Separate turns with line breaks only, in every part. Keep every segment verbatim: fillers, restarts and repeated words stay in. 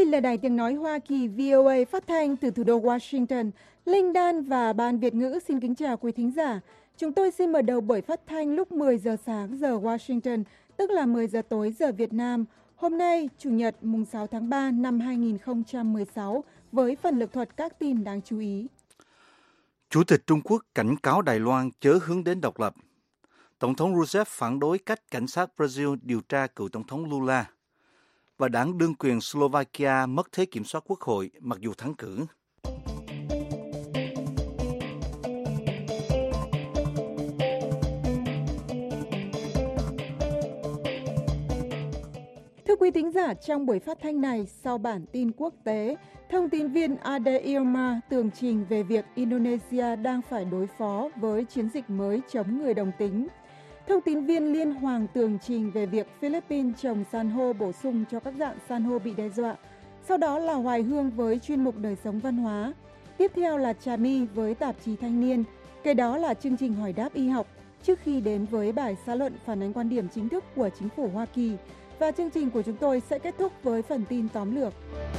Đây là Đài Tiếng Nói Hoa Kỳ vê o a phát thanh từ thủ đô Washington. Linh Đan và Ban Việt ngữ xin kính chào quý thính giả. Chúng tôi xin mở đầu buổi phát thanh lúc mười giờ sáng giờ Washington, tức là mười giờ tối giờ Việt Nam. Hôm nay, Chủ nhật, mùng sáu tháng ba năm hai nghìn không trăm mười sáu, với phần lược thuật các tin đáng chú ý.
Chủ tịch Trung Quốc cảnh cáo Đài Loan chớ hướng đến độc lập. Tổng thống Rousseff phản đối cách cảnh sát Brazil điều tra cựu Tổng thống Lula. Và đảng đương quyền Slovakia mất thế kiểm soát quốc hội mặc dù thắng cử.
Thưa quý thính giả, trong buổi phát thanh này, sau bản tin quốc tế, thông tin viên Ade Irma tường trình về việc Indonesia đang phải đối phó với chiến dịch mới chống người đồng tính. Thông tin viên Liên Hoàng tường trình về việc Philippines trồng san hô bổ sung cho các dạng san hô bị đe dọa. Sau đó là Hoài Hương với chuyên mục đời sống văn hóa. Tiếp theo là Trà My với tạp chí Thanh niên. Kế đó là chương trình hỏi đáp y học, trước khi đến với bài xã luận phản ánh quan điểm chính thức của chính phủ Hoa Kỳ. Và chương trình của chúng tôi sẽ kết thúc với phần tin tóm lược.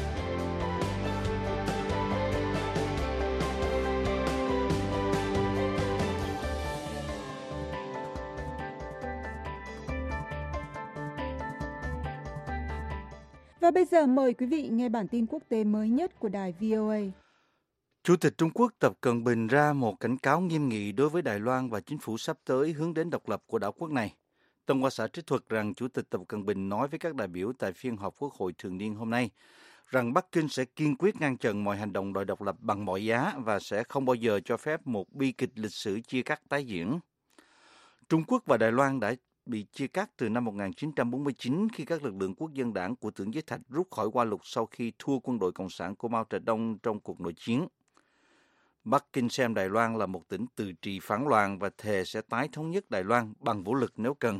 Và bây giờ mời quý vị nghe bản tin quốc tế mới nhất của đài vê o a.
Chủ tịch Trung Quốc Tập Cận Bình ra một cảnh cáo nghiêm nghị đối với Đài Loan và chính phủ sắp tới hướng đến độc lập của đảo quốc này. Tân Hoa xã trích thuật rằng Chủ tịch Tập Cận Bình nói với các đại biểu tại phiên họp Quốc hội thường niên hôm nay rằng Bắc Kinh sẽ kiên quyết ngăn chặn mọi hành động đòi độc lập bằng mọi giá và sẽ không bao giờ cho phép một bi kịch lịch sử chia cắt tái diễn. Trung Quốc và Đài Loan đã bị chia cắt từ năm một nghìn chín trăm bốn mươi chín khi các lực lượng quốc dân đảng của Tưởng Giới Thạch rút khỏi Hoa Lục sau khi thua quân đội Cộng sản của Mao Trạch-đông trong cuộc nội chiến. Bắc Kinh xem Đài Loan là một tỉnh tự trị phản loạn và thề sẽ tái thống nhất Đài Loan bằng vũ lực nếu cần.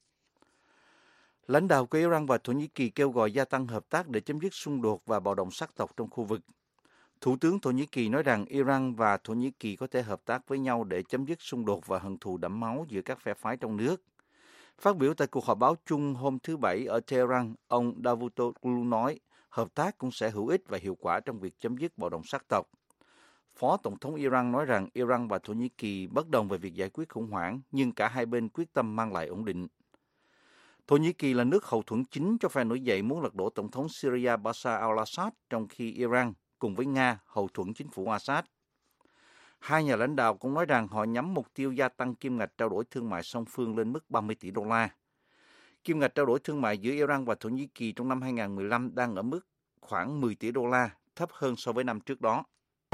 Lãnh đạo của Iran và Thổ Nhĩ Kỳ kêu gọi gia tăng hợp tác để chấm dứt xung đột và bạo động sắc tộc trong khu vực. Thủ tướng Thổ Nhĩ Kỳ nói rằng Iran và Thổ Nhĩ Kỳ có thể hợp tác với nhau để chấm dứt xung đột và hận thù đẫm máu giữa các phe phái trong nước. Phát biểu tại cuộc họp báo chung hôm thứ Bảy ở Tehran, ông Davutoglu nói hợp tác cũng sẽ hữu ích và hiệu quả trong việc chấm dứt bạo động sắc tộc. Phó Tổng thống Iran nói rằng Iran và Thổ Nhĩ Kỳ bất đồng về việc giải quyết khủng hoảng, nhưng cả hai bên quyết tâm mang lại ổn định. Thổ Nhĩ Kỳ là nước hậu thuẫn chính cho phe nổi dậy muốn lật đổ Tổng thống Syria Bashar al-Assad, trong khi Iran cùng với Nga hậu thuẫn chính phủ Assad. Hai nhà lãnh đạo cũng nói rằng họ nhắm mục tiêu gia tăng kim ngạch trao đổi thương mại song phương lên mức ba mươi tỷ đô la. Kim ngạch trao đổi thương mại giữa Iran và Thổ Nhĩ Kỳ trong năm hai nghìn không trăm mười lăm đang ở mức khoảng mười tỷ đô la, thấp hơn so với năm trước đó.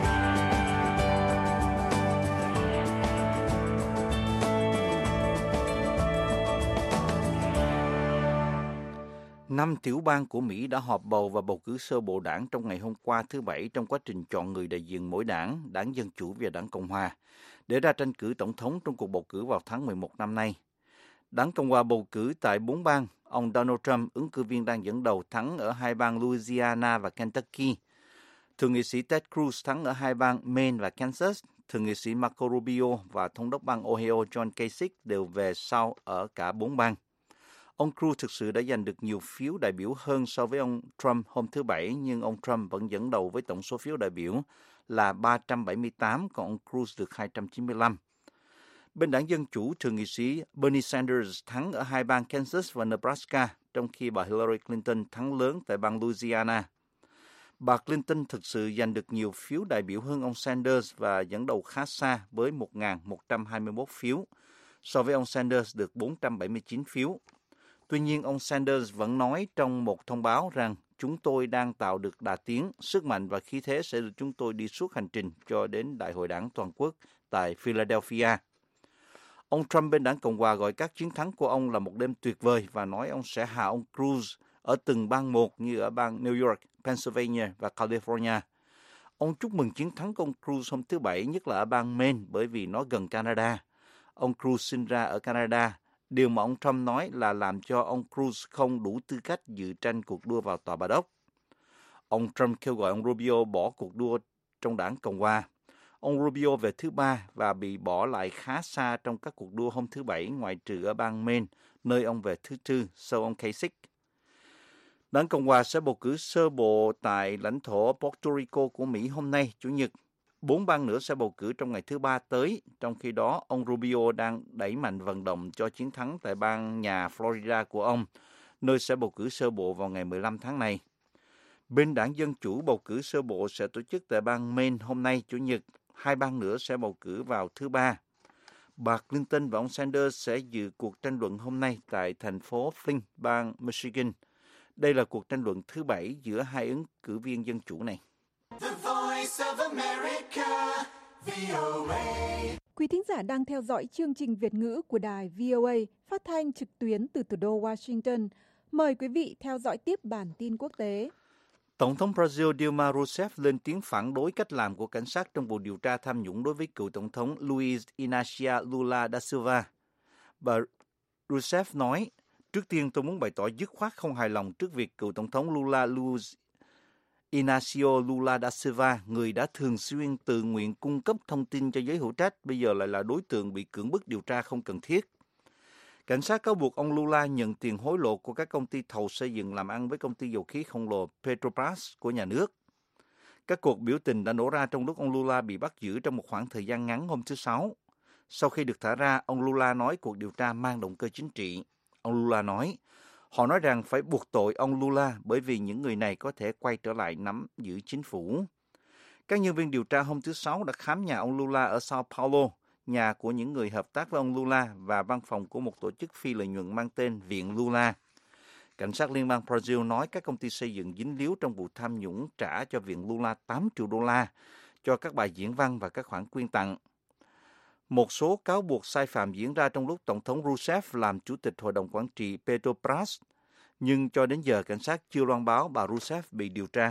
Năm tiểu bang của Mỹ đã họp bầu và bầu cử sơ bộ đảng trong ngày hôm qua thứ Bảy trong quá trình chọn người đại diện mỗi đảng, đảng Dân Chủ và đảng Cộng Hòa, để ra tranh cử tổng thống trong cuộc bầu cử vào tháng mười một năm nay. Đảng Cộng Hòa bầu cử tại bốn bang, ông Donald Trump, ứng cử viên đang dẫn đầu, thắng ở hai bang Louisiana và Kentucky. Thượng nghị sĩ Ted Cruz thắng ở hai bang Maine và Kansas. Thượng nghị sĩ Marco Rubio và thống đốc bang Ohio John Kasich đều về sau ở cả bốn bang. Ông Cruz thực sự đã giành được nhiều phiếu đại biểu hơn so với ông Trump hôm thứ Bảy, nhưng ông Trump vẫn dẫn đầu với tổng số phiếu đại biểu là ba trăm bảy mươi tám, còn ông Cruz được hai trăm chín mươi lăm. Bên đảng Dân Chủ, thượng nghị sĩ Bernie Sanders thắng ở hai bang Kansas và Nebraska, trong khi bà Hillary Clinton thắng lớn tại bang Louisiana. Bà Clinton thực sự giành được nhiều phiếu đại biểu hơn ông Sanders và dẫn đầu khá xa với một nghìn một trăm hai mươi mốt phiếu, so với ông Sanders được bốn trăm bảy mươi chín phiếu. Tuy nhiên, ông Sanders vẫn nói trong một thông báo rằng chúng tôi đang tạo được đà tiến, sức mạnh và khí thế sẽ được chúng tôi đi suốt hành trình cho đến Đại hội đảng toàn quốc tại Philadelphia. Ông Trump bên đảng Cộng Hòa gọi các chiến thắng của ông là một đêm tuyệt vời và nói ông sẽ hạ ông Cruz ở từng bang một như ở bang New York, Pennsylvania và California. Ông chúc mừng chiến thắng của ông Cruz hôm thứ Bảy, nhất là ở bang Maine bởi vì nó gần Canada. Ông Cruz sinh ra ở Canada. Điều mà ông Trump nói là làm cho ông Cruz không đủ tư cách dự tranh cuộc đua vào tòa Bà Đốc. Ông Trump kêu gọi ông Rubio bỏ cuộc đua trong đảng Cộng Hòa. Ông Rubio về thứ ba và bị bỏ lại khá xa trong các cuộc đua hôm thứ Bảy, ngoại trừ ở bang Maine, nơi ông về thứ tư sau ông Kasich. Đảng Cộng hòa sẽ bầu cử sơ bộ tại lãnh thổ Puerto Rico của Mỹ hôm nay, Chủ nhật. Bốn bang nữa sẽ bầu cử trong ngày thứ Ba tới, trong khi đó ông Rubio đang đẩy mạnh vận động cho chiến thắng tại bang nhà Florida của ông, nơi sẽ bầu cử sơ bộ vào ngày mười lăm tháng này. Bên đảng Dân Chủ, bầu cử sơ bộ sẽ tổ chức tại bang Maine hôm nay, Chủ nhật. Hai bang nữa sẽ bầu cử vào thứ Ba. Bà Clinton và ông Sanders sẽ dự cuộc tranh luận hôm nay tại thành phố Flint, bang Michigan. Đây là cuộc tranh luận thứ bảy giữa hai ứng cử viên Dân Chủ này.
The Voice of America, vê o a. Quý thính giả đang theo dõi chương trình Việt ngữ của đài vê o a phát thanh trực tuyến từ thủ đô Washington. Mời quý vị theo dõi tiếp bản tin quốc tế.
Tổng thống Brazil Dilma Rousseff lên tiếng phản đối cách làm của cảnh sát trong vụ điều tra tham nhũng đối với cựu tổng thống Luiz Inácio Lula da Silva. Bà Rousseff nói, trước tiên tôi muốn bày tỏ dứt khoát không hài lòng trước việc cựu tổng thống Lula Luiz Inácio Lula da Silva, người đã thường xuyên tự nguyện cung cấp thông tin cho giới hữu trách, bây giờ lại là đối tượng bị cưỡng bức điều tra không cần thiết. Cảnh sát cáo buộc ông Lula nhận tiền hối lộ của các công ty thầu xây dựng làm ăn với công ty dầu khí khổng lồ Petrobras của nhà nước. Các cuộc biểu tình đã nổ ra trong lúc ông Lula bị bắt giữ trong một khoảng thời gian ngắn hôm thứ Sáu. Sau khi được thả ra, ông Lula nói cuộc điều tra mang động cơ chính trị. Ông Lula nói, họ nói rằng phải buộc tội ông Lula bởi vì những người này có thể quay trở lại nắm giữ chính phủ. Các nhân viên điều tra hôm thứ Sáu đã khám nhà ông Lula ở Sao Paulo, nhà của những người hợp tác với ông Lula và văn phòng của một tổ chức phi lợi nhuận mang tên Viện Lula. Cảnh sát liên bang Brazil nói các công ty xây dựng dính líu trong vụ tham nhũng trả cho Viện Lula tám triệu đô la cho các bài diễn văn và các khoản quyên tặng. Một số cáo buộc sai phạm diễn ra trong lúc Tổng thống Rousseff làm chủ tịch Hội đồng Quản trị Petrobras, nhưng cho đến giờ cảnh sát chưa loan báo bà Rousseff bị điều tra.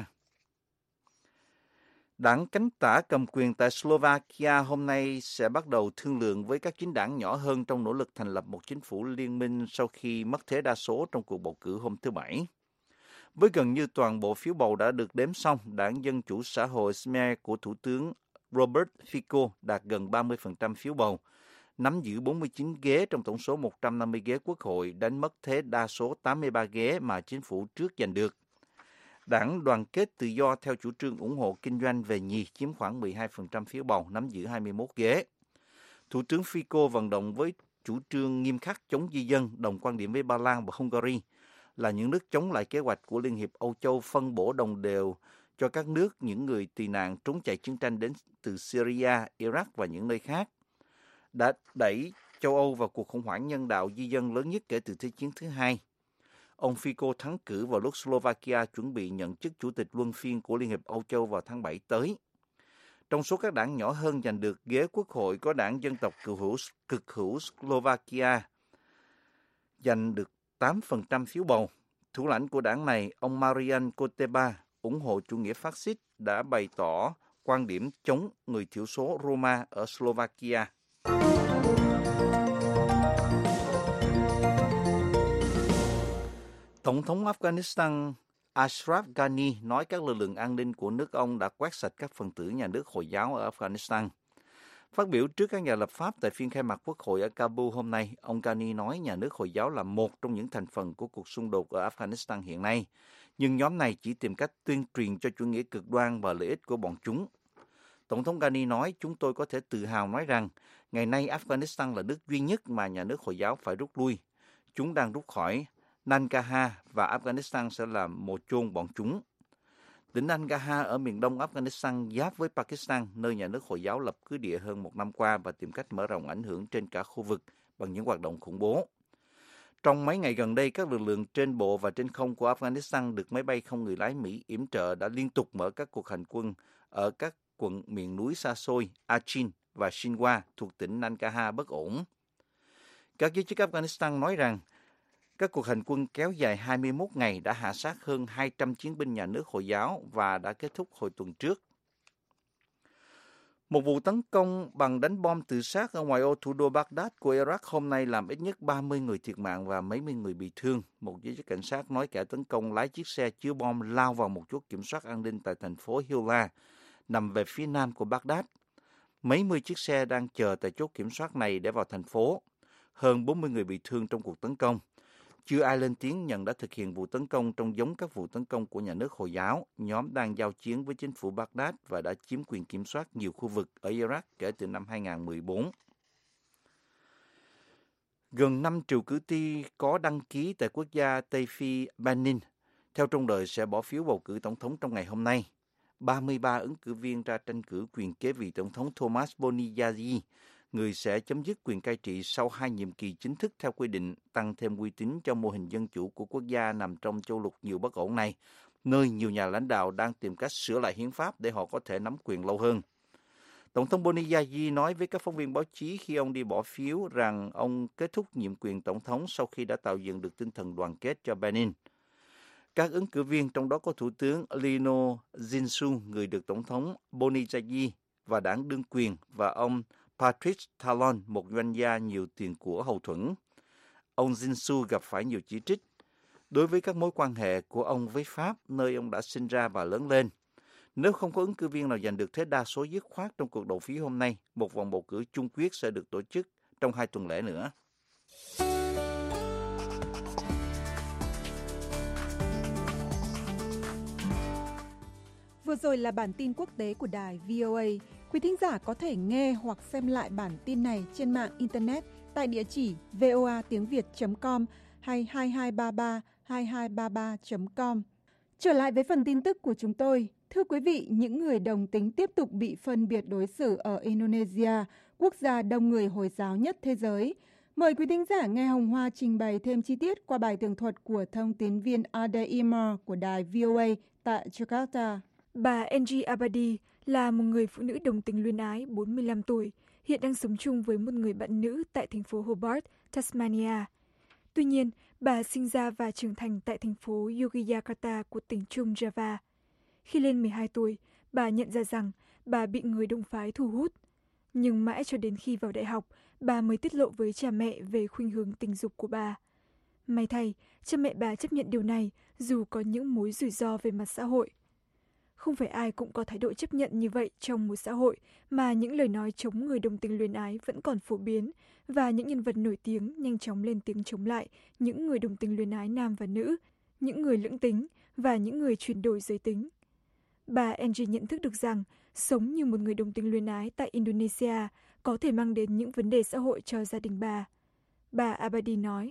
Đảng cánh tả cầm quyền tại Slovakia hôm nay sẽ bắt đầu thương lượng với các chính đảng nhỏ hơn trong nỗ lực thành lập một chính phủ liên minh sau khi mất thế đa số trong cuộc bầu cử hôm thứ Bảy. Với gần như toàn bộ phiếu bầu đã được đếm xong, đảng Dân chủ xã hội ét em e của Thủ tướng Robert Fico đạt gần ba mươi phần trăm phiếu bầu, nắm giữ bốn mươi chín ghế trong tổng số một trăm năm mươi ghế quốc hội, đánh mất thế đa số tám mươi ba ghế mà chính phủ trước giành được. Đảng Đoàn kết Tự do theo chủ trương ủng hộ kinh doanh về nhì chiếm khoảng mười hai phần trăm phiếu bầu, nắm giữ hai mươi mốt ghế. Thủ tướng Fico vận động với chủ trương nghiêm khắc chống di dân, đồng quan điểm với Ba Lan và Hungary, là những nước chống lại kế hoạch của Liên hiệp Âu Châu phân bổ đồng đều cho các nước những người tị nạn trốn chạy chiến tranh đến từ Syria, Iraq và những nơi khác, đã đẩy châu Âu vào cuộc khủng hoảng nhân đạo di dân lớn nhất kể từ Thế chiến thứ hai. Ông Fico thắng cử vào lúc Slovakia chuẩn bị nhận chức chủ tịch luân phiên của Liên hiệp Âu Châu vào tháng bảy tới. Trong số các đảng nhỏ hơn giành được ghế quốc hội có đảng dân tộc cực hữu, cực hữu Slovakia giành được tám phần trăm phiếu bầu. Thủ lãnh của đảng này, ông Marian Koteba, ủng hộ chủ nghĩa phát xít, đã bày tỏ quan điểm chống người thiểu số Roma ở Slovakia. Tổng thống Afghanistan Ashraf Ghani nói các lực lượng an ninh của nước ông đã quét sạch các phần tử nhà nước Hồi giáo ở Afghanistan. Phát biểu trước các nhà lập pháp tại phiên khai mạc quốc hội ở Kabul hôm nay, ông Ghani nói nhà nước Hồi giáo là một trong những thành phần của cuộc xung đột ở Afghanistan hiện nay, nhưng nhóm này chỉ tìm cách tuyên truyền cho chủ nghĩa cực đoan và lợi ích của bọn chúng. Tổng thống Ghani nói, chúng tôi có thể tự hào nói rằng, ngày nay Afghanistan là nước duy nhất mà nhà nước Hồi giáo phải rút lui. Chúng đang rút khỏi Nangarhar và Afghanistan sẽ là một chôn bọn chúng. Tỉnh Nangarhar ở miền đông Afghanistan giáp với Pakistan, nơi nhà nước Hồi giáo lập cứ địa hơn một năm qua và tìm cách mở rộng ảnh hưởng trên cả khu vực bằng những hoạt động khủng bố. Trong mấy ngày gần đây, các lực lượng trên bộ và trên không của Afghanistan được máy bay không người lái Mỹ yểm trợ đã liên tục mở các cuộc hành quân ở các quận miền núi xa xôi Achin và Shinwa thuộc tỉnh Nangarhar bất ổn. Các giới chức Afghanistan nói rằng các cuộc hành quân kéo dài hai mươi mốt ngày đã hạ sát hơn hai trăm chiến binh nhà nước Hồi giáo và đã kết thúc hồi tuần trước. Một vụ tấn công bằng đánh bom tự sát ở ngoại ô thủ đô Baghdad của Iraq hôm nay làm ít nhất ba mươi người thiệt mạng và mấy mươi người bị thương. Một giới chức cảnh sát nói kẻ tấn công lái chiếc xe chứa bom lao vào một chốt kiểm soát an ninh tại thành phố Hilla, nằm về phía nam của Baghdad. Mấy mươi chiếc xe đang chờ tại chốt kiểm soát này để vào thành phố. Hơn bốn mươi người bị thương trong cuộc tấn công. Chưa ai lên tiếng nhận đã thực hiện vụ tấn công trông giống các vụ tấn công của nhà nước Hồi giáo, nhóm đang giao chiến với chính phủ Baghdad và đã chiếm quyền kiểm soát nhiều khu vực ở Iraq kể từ năm hai không một bốn. Gần năm triệu cử tri có đăng ký tại quốc gia Tây Phi Benin, theo trông đợi sẽ bỏ phiếu bầu cử tổng thống trong ngày hôm nay. ba mươi ba ứng cử viên ra tranh cử quyền kế vị tổng thống Thomas Boniface, người sẽ chấm dứt quyền cai trị sau hai nhiệm kỳ chính thức theo quy định, tăng thêm uy tín cho mô hình dân chủ của quốc gia nằm trong châu lục nhiều bất ổn này, nơi nhiều nhà lãnh đạo đang tìm cách sửa lại hiến pháp để họ có thể nắm quyền lâu hơn. Tổng thống Boniface nói với các phóng viên báo chí khi ông đi bỏ phiếu rằng ông kết thúc nhiệm quyền tổng thống sau khi đã tạo dựng được tinh thần đoàn kết cho Benin. Các ứng cử viên, trong đó có Thủ tướng Lino Zinsou, người được Tổng thống Boniface và đảng đương quyền, và ông Patrice Talon, một doanh gia nhiều tiền của hậu thuẫn. Ông Zinsou gặp phải nhiều chỉ trích đối với các mối quan hệ của ông với Pháp, nơi ông đã sinh ra và lớn lên. Nếu không có ứng cử viên nào giành được thế đa số dứt khoát trong cuộc đầu phiếu hôm nay, một vòng bầu cử chung quyết sẽ được tổ chức trong hai tuần lễ nữa.
Vừa rồi là bản tin quốc tế của đài vê o a. Quý thính giả có thể nghe hoặc xem lại bản tin này trên mạng Internet tại địa chỉ voa tiếng việt chấm com hay hai hai ba ba hai hai ba ba chấm com. Trở lại với phần tin tức của chúng tôi. Thưa quý vị, những người đồng tính tiếp tục bị phân biệt đối xử ở Indonesia, quốc gia đông người Hồi giáo nhất thế giới. Mời quý thính giả nghe Hồng Hoa trình bày thêm chi tiết qua bài tường thuật của thông tín viên Ade Imar của đài vê o a tại Jakarta.
Bà Angie Abadi là một người phụ nữ đồng tính luyến ái bốn mươi lăm tuổi, hiện đang sống chung với một người bạn nữ tại thành phố Hobart, Tasmania. Tuy nhiên, bà sinh ra và trưởng thành tại thành phố Yogyakarta của tỉnh Trung Java. Khi lên mười hai tuổi, bà nhận ra rằng bà bị người đồng phái thu hút. Nhưng mãi cho đến khi vào đại học, bà mới tiết lộ với cha mẹ về khuynh hướng tình dục của bà. May thay, cha mẹ bà chấp nhận điều này dù có những mối rủi ro về mặt xã hội. Không phải ai cũng có thái độ chấp nhận như vậy trong một xã hội mà những lời nói chống người đồng tính luyến ái vẫn còn phổ biến và những nhân vật nổi tiếng nhanh chóng lên tiếng chống lại những người đồng tính luyến ái nam và nữ, những người lưỡng tính và những người chuyển đổi giới tính. Bà Angie nhận thức được rằng sống như một người đồng tính luyến ái tại Indonesia có thể mang đến những vấn đề xã hội cho gia đình bà. Bà Abadi nói,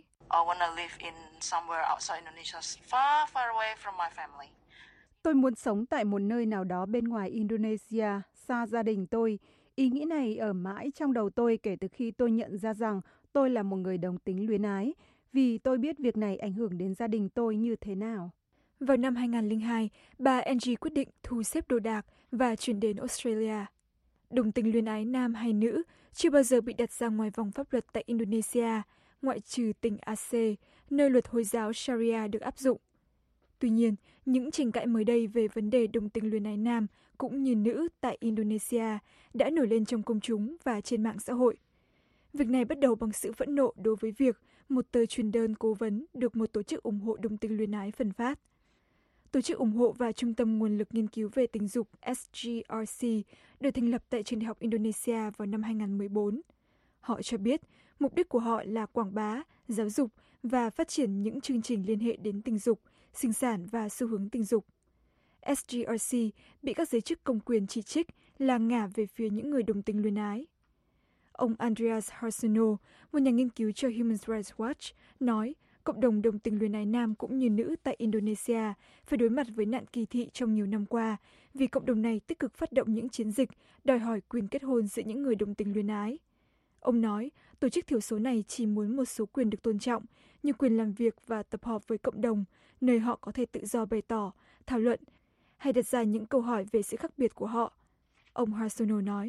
Tôi muốn sống tại một nơi nào đó bên ngoài Indonesia, xa gia đình tôi. Ý nghĩ này ở mãi trong đầu tôi kể từ khi tôi nhận ra rằng tôi là một người đồng tính luyến ái, vì tôi biết việc này ảnh hưởng đến gia đình tôi như thế nào.
Vào năm hai không không hai, bà Angie quyết định thu xếp đồ đạc và chuyển đến Australia. Đồng tính luyến ái nam hay nữ chưa bao giờ bị đặt ra ngoài vòng pháp luật tại Indonesia, ngoại trừ tỉnh Aceh, nơi luật Hồi giáo Sharia được áp dụng. Tuy nhiên, những tranh cãi mới đây về vấn đề đồng tính luyến ái nam cũng như nữ tại Indonesia đã nổi lên trong công chúng và trên mạng xã hội. Việc này bắt đầu bằng sự phẫn nộ đối với việc một tờ truyền đơn cố vấn được một tổ chức ủng hộ đồng tính luyến ái phân phát. Tổ chức ủng hộ và Trung tâm Nguồn lực Nghiên cứu về Tình dục S G R C được thành lập tại Trường đại học Indonesia vào năm hai không một bốn. Họ cho biết mục đích của họ là quảng bá, giáo dục và phát triển những chương trình liên hệ đến tình dục, sinh sản và xu hướng tình dục. S G R C bị các giới chức công quyền chỉ trích là ngả về phía những người đồng tính luyến ái. Ông Andreas Harsono, một nhà nghiên cứu cho Human Rights Watch, nói cộng đồng đồng tính luyến ái nam cũng như nữ tại Indonesia phải đối mặt với nạn kỳ thị trong nhiều năm qua vì cộng đồng này tích cực phát động những chiến dịch đòi hỏi quyền kết hôn giữa những người đồng tính luyến ái. Ông nói, tổ chức thiểu số này chỉ muốn một số quyền được tôn trọng, như quyền làm việc và tập họp với cộng đồng, nơi họ có thể tự do bày tỏ, thảo luận, hay đặt ra những câu hỏi về sự khác biệt của họ. Ông Harsono nói,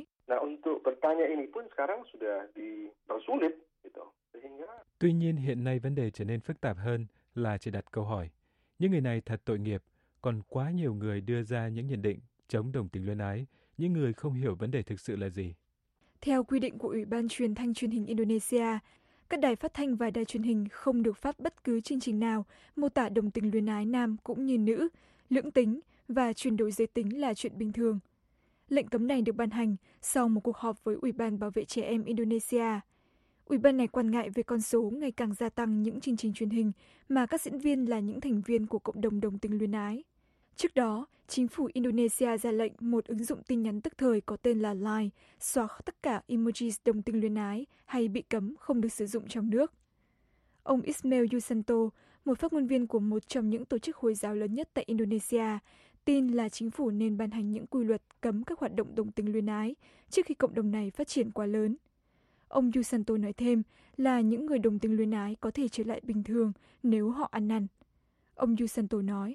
Tuy nhiên hiện nay vấn đề trở nên phức tạp hơn là chỉ đặt câu hỏi. Những người này thật tội nghiệp, còn quá nhiều người đưa ra những nhận định chống đồng tính luyến ái, những người không hiểu vấn đề thực sự là gì.
Theo quy định của Ủy ban Truyền thanh Truyền hình Indonesia, các đài phát thanh và đài truyền hình không được phát bất cứ chương trình nào mô tả đồng tính luyến ái nam cũng như nữ, lưỡng tính và chuyển đổi giới tính là chuyện bình thường. Lệnh cấm này được ban hành sau một cuộc họp với Ủy ban Bảo vệ Trẻ Em Indonesia. Ủy ban này quan ngại về con số ngày càng gia tăng những chương trình truyền hình mà các diễn viên là những thành viên của cộng đồng đồng tính luyến ái. Trước đó, chính phủ Indonesia ra lệnh một ứng dụng tin nhắn tức thời có tên là Line xóa tất cả emoji đồng tính luyến ái hay bị cấm không được sử dụng trong nước. Ông Ismail Yusanto, một phát ngôn viên của một trong những tổ chức Hồi giáo lớn nhất tại Indonesia, tin là chính phủ nên ban hành những quy luật cấm các hoạt động đồng tính luyến ái trước khi cộng đồng này phát triển quá lớn. Ông Yusanto nói thêm là những người đồng tính luyến ái có thể trở lại bình thường nếu họ ăn năn. Ông Yusanto nói,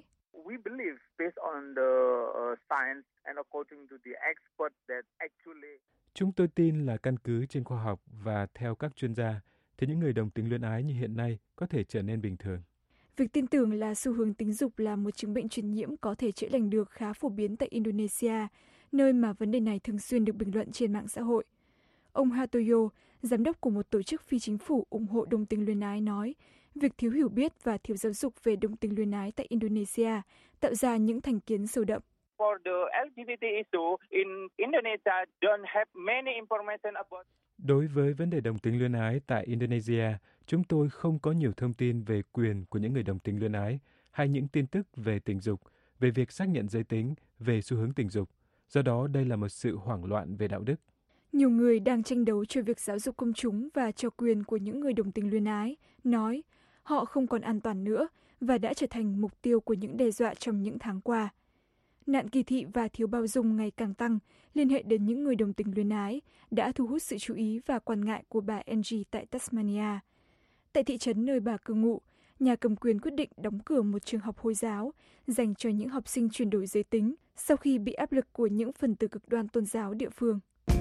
Chúng tôi tin là căn cứ trên khoa học và theo các chuyên gia, thì những người đồng tính luyến ái như hiện nay có thể trở nên bình thường.
Việc tin tưởng là xu hướng tính dục là một chứng bệnh truyền nhiễm có thể chữa lành được khá phổ biến tại Indonesia, nơi mà vấn đề này thường xuyên được bình luận trên mạng xã hội. Ông Hartoyo, giám đốc của một tổ chức phi chính phủ ủng hộ đồng tính luyến ái nói, việc thiếu hiểu biết và thiếu giáo dục về đồng tính luyến ái tại Indonesia tạo ra những thành kiến sâu đậm.
Đối với vấn đề đồng tính luyến ái tại Indonesia, chúng tôi không có nhiều thông tin về quyền của những người đồng tính luyến ái hay những tin tức về tình dục, về việc xác nhận giới tính, về xu hướng tình dục. Do đó, đây là một sự hoảng loạn về đạo đức.
Nhiều người đang tranh đấu cho việc giáo dục công chúng và cho quyền của những người đồng tính luyến ái, nói họ không còn an toàn nữa và đã trở thành mục tiêu của những đe dọa trong những tháng qua. Nạn kỳ thị và thiếu bao dung ngày càng tăng liên hệ đến những người đồng tính luyến ái đã thu hút sự chú ý và quan ngại của bà Angie tại Tasmania. Tại thị trấn nơi bà cư ngụ, nhà cầm quyền quyết định đóng cửa một trường học Hồi giáo dành cho những học sinh chuyển đổi giới tính sau khi bị áp lực của những phần tử cực đoan tôn giáo địa phương.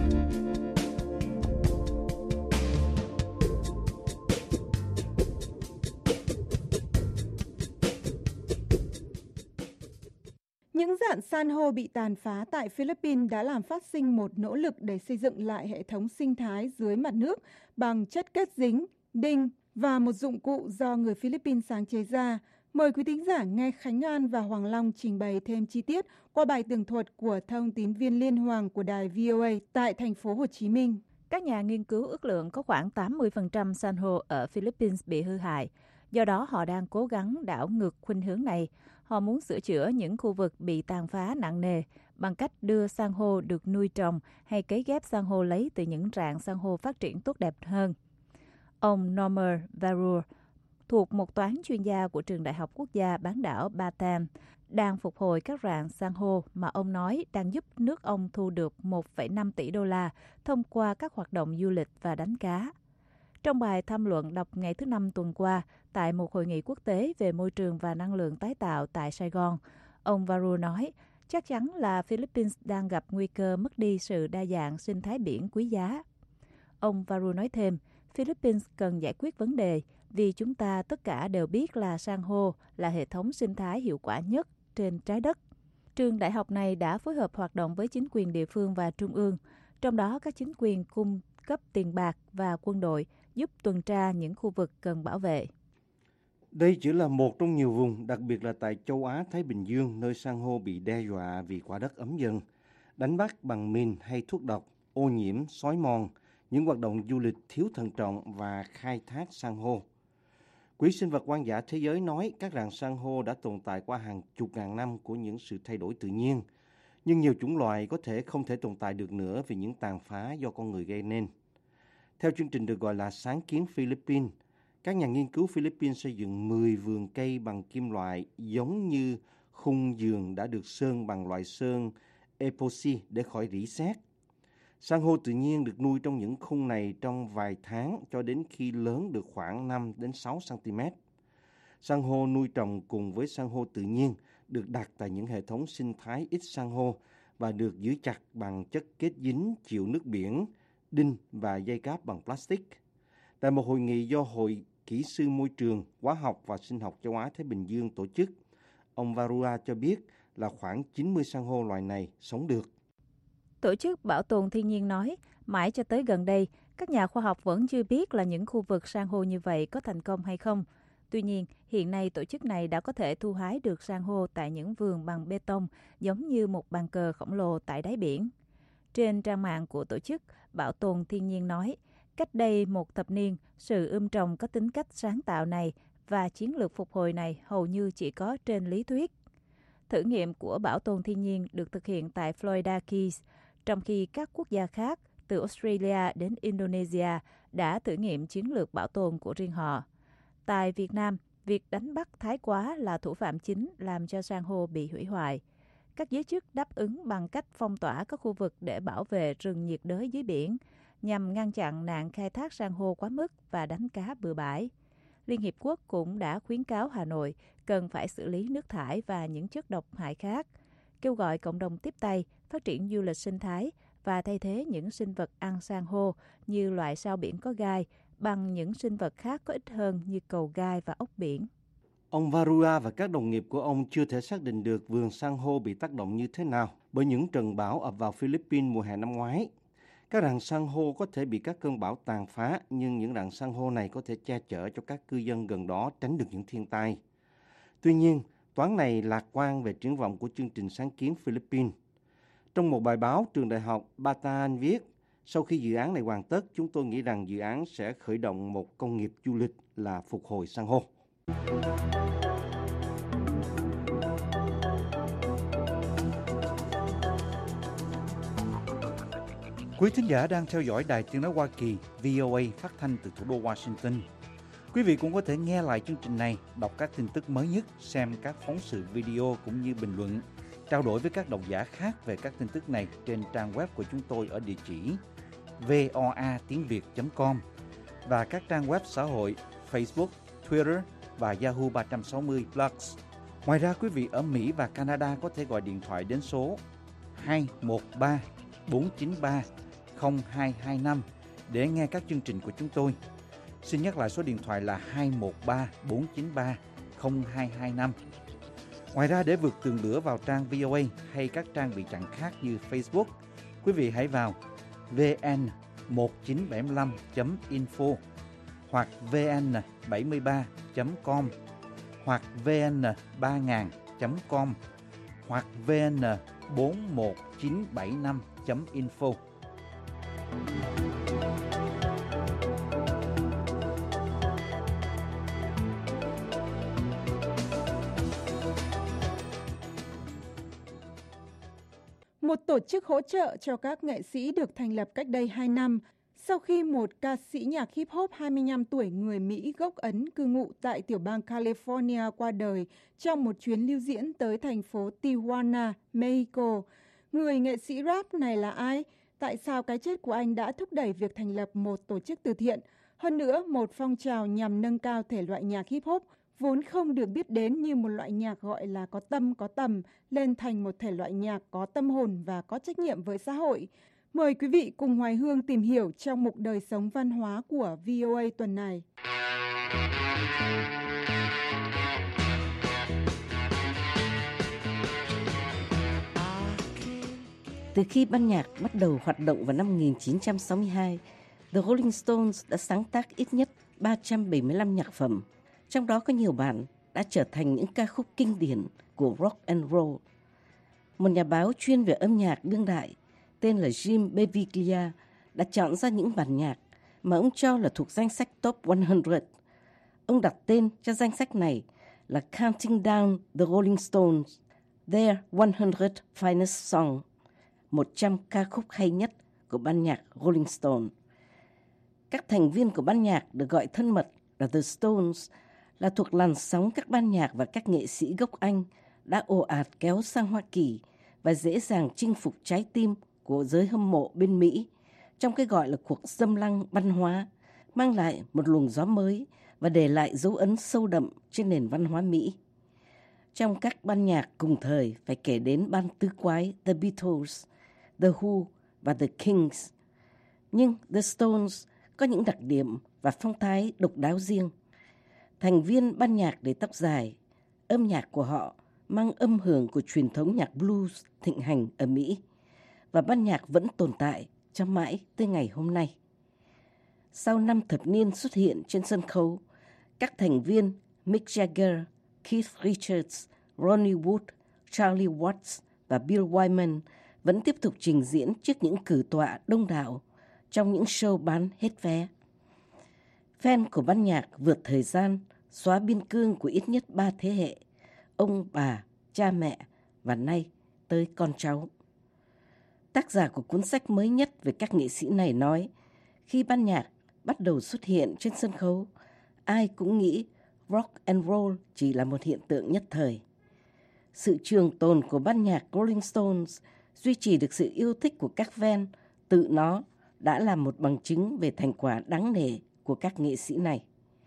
Những rạn san hô bị tàn phá tại Philippines đã làm phát sinh một nỗ lực để xây dựng lại hệ thống sinh thái dưới mặt nước bằng chất kết dính, đinh và một dụng cụ do người Philippines sáng chế ra. Mời quý thính giả nghe Khánh An và Hoàng Long trình bày thêm chi tiết qua bài tường thuật của thông tín viên liên hoàng của đài vê o a tại thành phố Hồ Chí Minh.
Các nhà nghiên cứu ước lượng có khoảng tám mươi phần trăm san hô ở Philippines bị hư hại. Do đó, họ đang cố gắng đảo ngược khuynh hướng này. Họ muốn sửa chữa những khu vực bị tàn phá nặng nề bằng cách đưa san hô được nuôi trồng hay cấy ghép san hô lấy từ những rạn san hô phát triển tốt đẹp hơn. Ông Normer Varur, thuộc một toán chuyên gia của Trường Đại học Quốc gia bán đảo Batam, đang phục hồi các rạn san hô mà ông nói đang giúp nước ông thu được một phẩy năm tỷ đô la thông qua các hoạt động du lịch và đánh cá. Trong bài tham luận đọc ngày thứ Năm tuần qua tại một hội nghị quốc tế về môi trường và năng lượng tái tạo tại Sài Gòn, ông Varur nói chắc chắn là Philippines đang gặp nguy cơ mất đi sự đa dạng sinh thái biển quý giá. Ông Varur nói thêm, Philippines cần giải quyết vấn đề vì chúng ta tất cả đều biết là san hô là hệ thống sinh thái hiệu quả nhất trên trái đất. Trường đại học này đã phối hợp hoạt động với chính quyền địa phương và trung ương, trong đó các chính quyền cung cấp tiền bạc và quân đội giúp tuần tra những khu vực cần bảo vệ.
Đây chỉ là một trong nhiều vùng, đặc biệt là tại châu Á Thái Bình Dương, nơi san hô bị đe dọa vì quả đất ấm dần, đánh bắt bằng mìn hay thuốc độc, ô nhiễm, xói mòn, những hoạt động du lịch thiếu thận trọng và khai thác san hô. Quỹ sinh vật hoang dã thế giới nói các rạn san hô đã tồn tại qua hàng chục ngàn năm của những sự thay đổi tự nhiên, nhưng nhiều chủng loài có thể không thể tồn tại được nữa vì những tàn phá do con người gây nên. Theo chương trình được gọi là Sáng kiến Philippines, các nhà nghiên cứu Philippines xây dựng mười vườn cây bằng kim loại giống như khung giường đã được sơn bằng loại sơn epoxy để khỏi rỉ sét. San hô tự nhiên được nuôi trong những khung này trong vài tháng cho đến khi lớn được khoảng năm đến sáu xăng-ti-mét. San hô nuôi trồng cùng với san hô tự nhiên được đặt tại những hệ thống sinh thái ít san hô và được giữ chặt bằng chất kết dính chịu nước biển, đinh và dây cáp bằng plastic. Tại một hội nghị do Hội Kỹ sư Môi trường, Hóa học và Sinh học châu Á Thái Bình Dương tổ chức, ông Varua cho biết là khoảng chín mươi san hô loài này sống được.
Tổ chức Bảo tồn Thiên nhiên nói, mãi cho tới gần đây, các nhà khoa học vẫn chưa biết là những khu vực san hô như vậy có thành công hay không. Tuy nhiên, hiện nay tổ chức này đã có thể thu hái được san hô tại những vườn bằng bê tông giống như một bàn cờ khổng lồ tại đáy biển. Trên trang mạng của tổ chức Bảo tồn Thiên nhiên nói, Cách đây một thập niên, sự ươm trồng có tính cách sáng tạo này và chiến lược phục hồi này hầu như chỉ có trên lý thuyết. Thử nghiệm của Bảo tồn Thiên nhiên được thực hiện tại Florida Keys, trong khi các quốc gia khác, từ Australia đến Indonesia, đã thử nghiệm chiến lược bảo tồn của riêng họ. Tại Việt Nam, việc đánh bắt thái quá là thủ phạm chính làm cho san hô bị hủy hoại. Các giới chức đáp ứng bằng cách phong tỏa các khu vực để bảo vệ rừng nhiệt đới dưới biển, nhằm ngăn chặn nạn khai thác san hô quá mức và đánh cá bừa bãi. Liên Hiệp Quốc cũng đã khuyến cáo Hà Nội cần phải xử lý nước thải và những chất độc hại khác, kêu gọi cộng đồng tiếp tay phát triển du lịch sinh thái và thay thế những sinh vật ăn san hô như loại sao biển có gai bằng những sinh vật khác có ích hơn như cầu gai và ốc biển.
Ông Varua và các đồng nghiệp của ông chưa thể xác định được vườn san hô bị tác động như thế nào bởi những trận bão ập vào Philippines mùa hè năm ngoái. Các rạn san hô có thể bị các cơn bão tàn phá, nhưng những rạn san hô này có thể che chở cho các cư dân gần đó tránh được những thiên tai. Tuy nhiên, toán này lạc quan về triển vọng của chương trình sáng kiến Philippines. Trong một bài báo, trường đại học Bataan viết, sau khi dự án này hoàn tất, chúng tôi nghĩ rằng dự án sẽ khởi động một công nghiệp du lịch là phục hồi san hô.
Quý thính giả đang theo dõi Đài Tiếng nói Hoa Kỳ V O A phát thanh từ thủ đô Washington. Quý vị cũng có thể nghe lại chương trình này, đọc các tin tức mới nhất, xem các phóng sự video cũng như bình luận, trao đổi với các độc giả khác về các tin tức này trên trang web của chúng tôi ở địa chỉ voa tiếng việt chấm com và các trang web xã hội Facebook, Twitter và Yahoo ba sáu không Plus. Ngoài ra, quý vị ở Mỹ và Canada có thể gọi điện thoại đến số hai một ba bốn chín ba không hai hai năm để nghe các chương trình của chúng tôi. Xin nhắc lại số điện thoại là hai một ba bốn chín ba không hai hai năm. Ngoài ra, để vượt tường lửa vào trang vê o a hay các trang bị chặn khác như Facebook, quý vị hãy vào vê en một chín bảy năm chấm info hoặc vê en bảy ba chấm com hoặc vê en ba nghìn chấm com hoặc vê en bốn một chín bảy năm chấm info.
Một tổ chức hỗ trợ cho các nghệ sĩ được thành lập cách đây hai năm sau khi một ca sĩ nhạc hip hop hai mươi lăm tuổi người Mỹ gốc Ấn cư ngụ tại tiểu bang California qua đời trong một chuyến lưu diễn tới thành phố Tijuana, Mexico. Người nghệ sĩ rap này là ai? Tại sao cái chết của anh đã thúc đẩy việc thành lập một tổ chức từ thiện? Hơn nữa, một phong trào nhằm nâng cao thể loại nhạc hip hop vốn không được biết đến như một loại nhạc gọi là có tâm có tầm lên thành một thể loại nhạc có tâm hồn và có trách nhiệm với xã hội. Mời quý vị cùng Hoài Hương tìm hiểu trong mục đời sống văn hóa của vê o a tuần này.
Từ khi ban nhạc bắt đầu hoạt động vào năm một nghìn chín trăm sáu mươi hai, The Rolling Stones đã sáng tác ít nhất ba trăm bảy mươi lăm nhạc phẩm, trong đó có nhiều bản đã trở thành những ca khúc kinh điển của rock and roll. Một nhà báo chuyên về âm nhạc đương đại tên là Jim Beviglia đã chọn ra những bản nhạc mà ông cho là thuộc danh sách top một trăm. Ông đặt tên cho danh sách này là Counting Down the Rolling Stones, Their một trăm Finest Song, một trăm ca khúc hay nhất của ban nhạc Rolling Stone. Các thành viên của ban nhạc được gọi thân mật là The Stones là thuộc làn sóng các ban nhạc và các nghệ sĩ gốc Anh đã ồ ạt kéo sang Hoa Kỳ và dễ dàng chinh phục trái tim của giới hâm mộ bên Mỹ trong cái gọi là cuộc xâm lăng văn hóa, mang lại một luồng gió mới và để lại dấu ấn sâu đậm trên nền văn hóa Mỹ. Trong các ban nhạc cùng thời phải kể đến ban tứ quái The Beatles, The Who và The Kings. Nhưng The Stones có những đặc điểm và phong thái độc đáo riêng. Thành viên ban nhạc để tóc dài, âm nhạc của họ mang âm hưởng của truyền thống nhạc blues thịnh hành ở Mỹ và ban nhạc vẫn tồn tại cho mãi tới ngày hôm nay. Sau năm thập niên xuất hiện trên sân khấu, các thành viên Mick Jagger, Keith Richards, Ronnie Wood, Charlie Watts và Bill Wyman vẫn tiếp tục trình diễn trước những cử tọa đông đảo trong những show bán hết vé. Fan của ban nhạc vượt thời gian, xóa biên cương của ít nhất ba thế hệ, ông, bà, cha mẹ và nay tới con cháu. Tác giả của cuốn sách mới nhất về các nghệ sĩ này nói, khi ban nhạc bắt đầu xuất hiện trên sân khấu, ai cũng nghĩ rock and roll chỉ là một hiện tượng nhất thời. Sự trường tồn của ban nhạc Rolling Stones duy trì được sự yêu thích của các fan, tự nó đã là một bằng chứng về thành quả đáng nể của các nghệ sĩ này.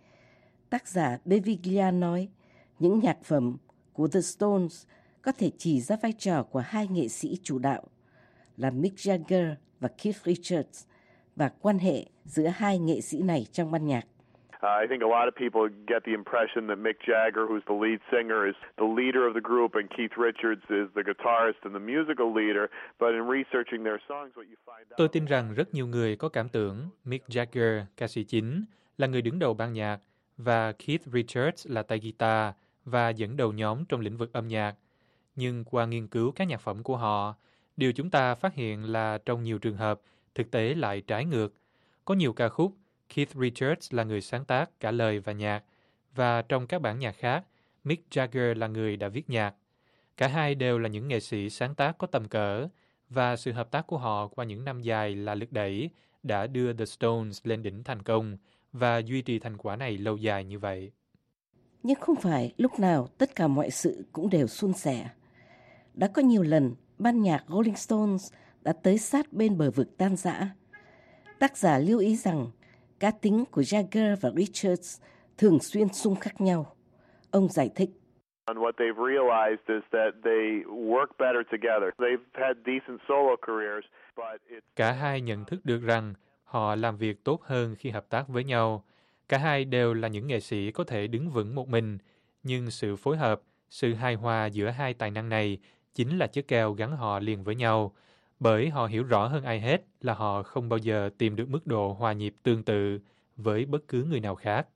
Tác giả Beviglia nói, những nhạc phẩm của The Stones có thể chỉ ra vai trò của hai nghệ sĩ chủ đạo là Mick Jagger và Keith Richards và quan hệ giữa hai nghệ sĩ này trong ban nhạc.
Uh, I think a lot of people get the impression that Mick Jagger, who's the lead singer, is the leader of the group, and Keith Richards is the guitarist and the musical leader. But in researching their songs, what you find out...
Tôi tin rằng rất nhiều người có cảm tưởng Mick Jagger, ca sĩ chính, là người đứng đầu ban nhạc, và Keith Richards là tay guitar và dẫn đầu nhóm trong lĩnh vực âm nhạc. Nhưng qua nghiên cứu các nhạc phẩm của họ, điều chúng ta phát hiện là trong nhiều trường hợp, thực tế lại trái ngược. Có nhiều ca khúc, Keith Richards là người sáng tác cả lời và nhạc, và trong các bản nhạc khác, Mick Jagger là người đã viết nhạc. Cả hai đều là những nghệ sĩ sáng tác có tầm cỡ, và sự hợp tác của họ qua những năm dài là lực đẩy đã đưa The Stones lên đỉnh thành công và duy trì thành quả này lâu dài như vậy.
Nhưng không phải lúc nào tất cả mọi sự cũng đều suôn sẻ. Đã có nhiều lần ban nhạc Rolling Stones đã tới sát bên bờ vực tan rã. Tác giả lưu ý rằng cá tính của Jagger và Richards thường xuyên xung khắc nhau. Ông giải thích.
And what they've realized is that they work better together. They've had decent solo careers, but it's...
Cả hai nhận thức được rằng họ làm việc tốt hơn khi hợp tác với nhau. Cả hai đều là những nghệ sĩ có thể đứng vững một mình, nhưng sự phối hợp, sự hài hòa giữa hai tài năng này chính là chiếc keo gắn họ liền với nhau, bởi họ hiểu rõ hơn ai hết là họ không bao giờ tìm được mức độ hòa nhịp tương tự với bất cứ người nào khác.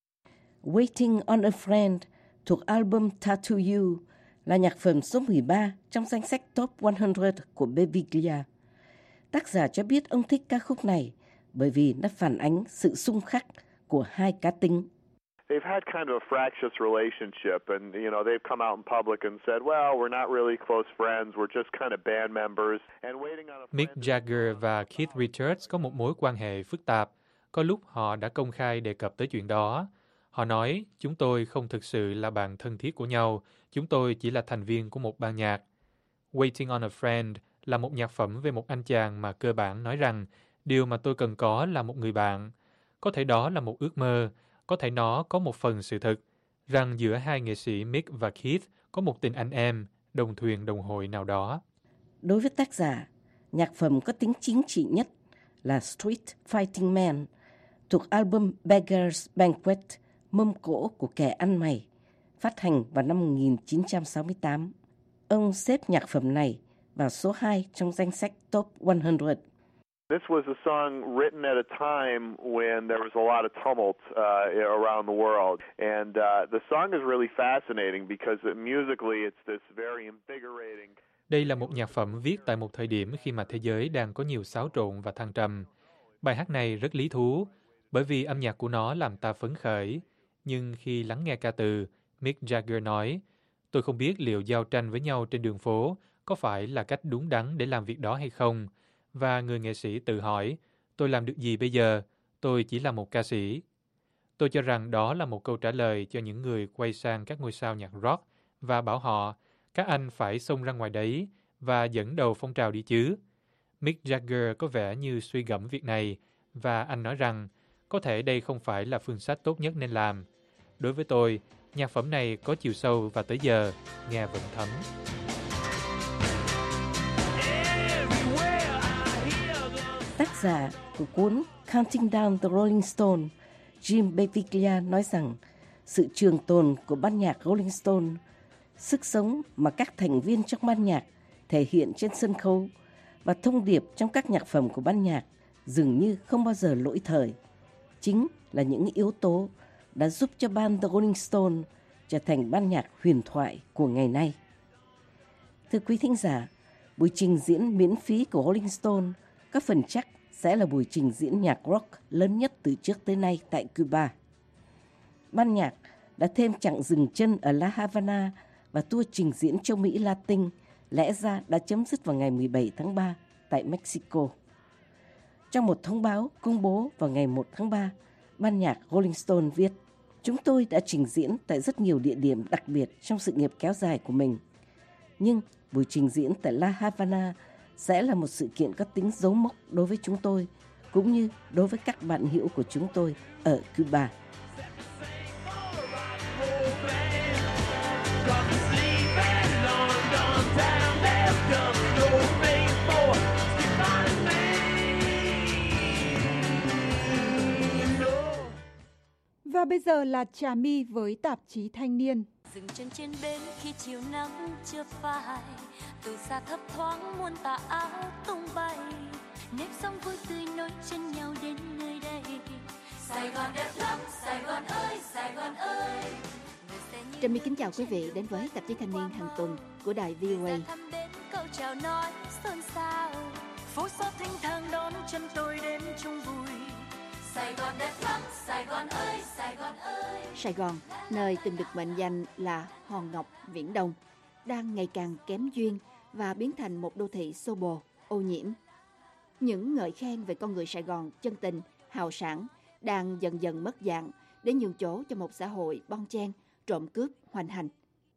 Waiting on a Friend thuộc album Tattoo You là nhạc phẩm số mười ba trong danh sách Top một trăm của Beviglia. Tác giả cho biết ông thích ca khúc này bởi vì nó phản ánh sự xung khắc của hai cá tính.
They've had kind of a fractious relationship, and you know they've come out in public and said, "Well, we're not really close friends. We're just kind of band members." And waiting on a
Mick Jagger và Keith Richards có một mối quan hệ phức tạp. Có lúc họ đã công khai đề cập tới chuyện đó. Họ nói, chúng tôi không thực sự là bạn thân thiết của nhau. Chúng tôi chỉ là thành viên của một ban nhạc. Waiting on a Friend là một nhạc phẩm về một anh chàng mà cơ bản nói rằng điều mà tôi cần có là một người bạn. Có thể đó là một ước mơ. Có thể nó có một phần sự thực, rằng giữa hai nghệ sĩ Mick và Keith có một tình anh em, đồng thuyền đồng hội nào đó.
Đối với tác giả, nhạc phẩm có tính chính trị nhất là Street Fighting Man, thuộc album Beggar's Banquet, mâm cỗ của kẻ ăn mày, phát hành vào năm một nghìn chín trăm sáu mươi tám. Ông xếp nhạc phẩm này vào số hai trong danh sách Top một trăm.
This was a song written at a time when there was a lot of tumult uh, around the world, and uh, the song is really fascinating because it, musically it's this very invigorating.
Đây là một nhạc phẩm viết tại một thời điểm khi mà thế giới đang có nhiều xáo trộn và thăng trầm. Bài hát này rất lý thú, bởi vì âm nhạc của nó làm ta phấn khởi. Nhưng khi lắng nghe ca từ, Mick Jagger nói, tôi không biết liệu giao tranh với nhau trên đường phố có phải là cách đúng đắn để làm việc đó hay không. Và người nghệ sĩ tự hỏi, tôi làm được gì bây giờ? Tôi chỉ là một ca sĩ. Tôi cho rằng đó là một câu trả lời cho những người quay sang các ngôi sao nhạc rock và bảo họ, các anh phải xông ra ngoài đấy và dẫn đầu phong trào đi chứ. Mick Jagger có vẻ như suy gẫm việc này và anh nói rằng, có thể đây không phải là phương sách tốt nhất nên làm. Đối với tôi, nhạc phẩm này có chiều sâu và tới giờ, nghe vẫn thấm.
Tác giả của cuốn Counting Down the Rolling Stone, Jim Beviglia nói rằng sự trường tồn của ban nhạc Rolling Stone, sức sống mà các thành viên trong ban nhạc thể hiện trên sân khấu và thông điệp trong các nhạc phẩm của ban nhạc dường như không bao giờ lỗi thời, chính là những yếu tố đã giúp cho ban The Rolling Stone trở thành ban nhạc huyền thoại của ngày nay. Thưa quý thính giả, buổi trình diễn miễn phí của Rolling Stone có phần chắc sẽ là buổi trình diễn nhạc rock lớn nhất từ trước tới nay tại Cuba. Ban nhạc đã thêm chặng dừng chân ở La Habana và tour trình diễn châu Mỹ Latin lẽ ra đã chấm dứt vào ngày mười bảy tháng ba tại Mexico. Trong một thông báo công bố vào ngày một tháng ba, ban nhạc Rolling Stone viết: "Chúng tôi đã trình diễn tại rất nhiều địa điểm đặc biệt trong sự nghiệp kéo dài của mình. Nhưng buổi trình diễn tại La Habana sẽ là một sự kiện có tính dấu mốc đối với chúng tôi, cũng như đối với các bạn hữu của chúng tôi ở Cuba."
Và bây giờ là Trà My với tạp chí Thanh niên.
Dừng chân trên bến khi chiều nắng chưa phai, từ xa thấp thoáng muôn tà áo tung bay, nếp sống vui tươi nối chân nhau đến nơi đây. Sài Gòn đẹp lắm, Sài Gòn ơi, Sài Gòn ơi.
Trà My kính chào quý vị đến với tạp chí Thanh niên hàng tuần của đài vê o a.
Câu chào nói xôn xao, phố xá thanh thang đón chân tôi đến chung vui. Sài Gòn đẹp lắm, Sài Gòn ơi, Sài Gòn ơi.
Sài Gòn, nơi từng được mệnh danh là hòn ngọc Viễn Đông, đang ngày càng kém duyên và biến thành một đô thị xô bồ, ô nhiễm. Những ngợi khen về con người Sài Gòn chân tình, hào sảng đang dần dần mất dạng để nhường chỗ cho một xã hội bon chen, trộm cướp, hoành hành.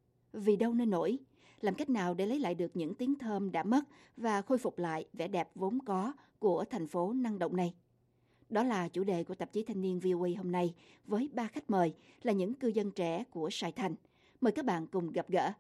Vì đâu nên nổi? Làm cách nào để lấy lại được những tiếng thơm đã mất và khôi phục lại vẻ đẹp vốn có của thành phố năng động này? Đó là chủ đề của tạp chí Thanh niên vê o a hôm nay với ba khách mời là những cư dân trẻ của Sài Thành. Mời các bạn cùng gặp gỡ.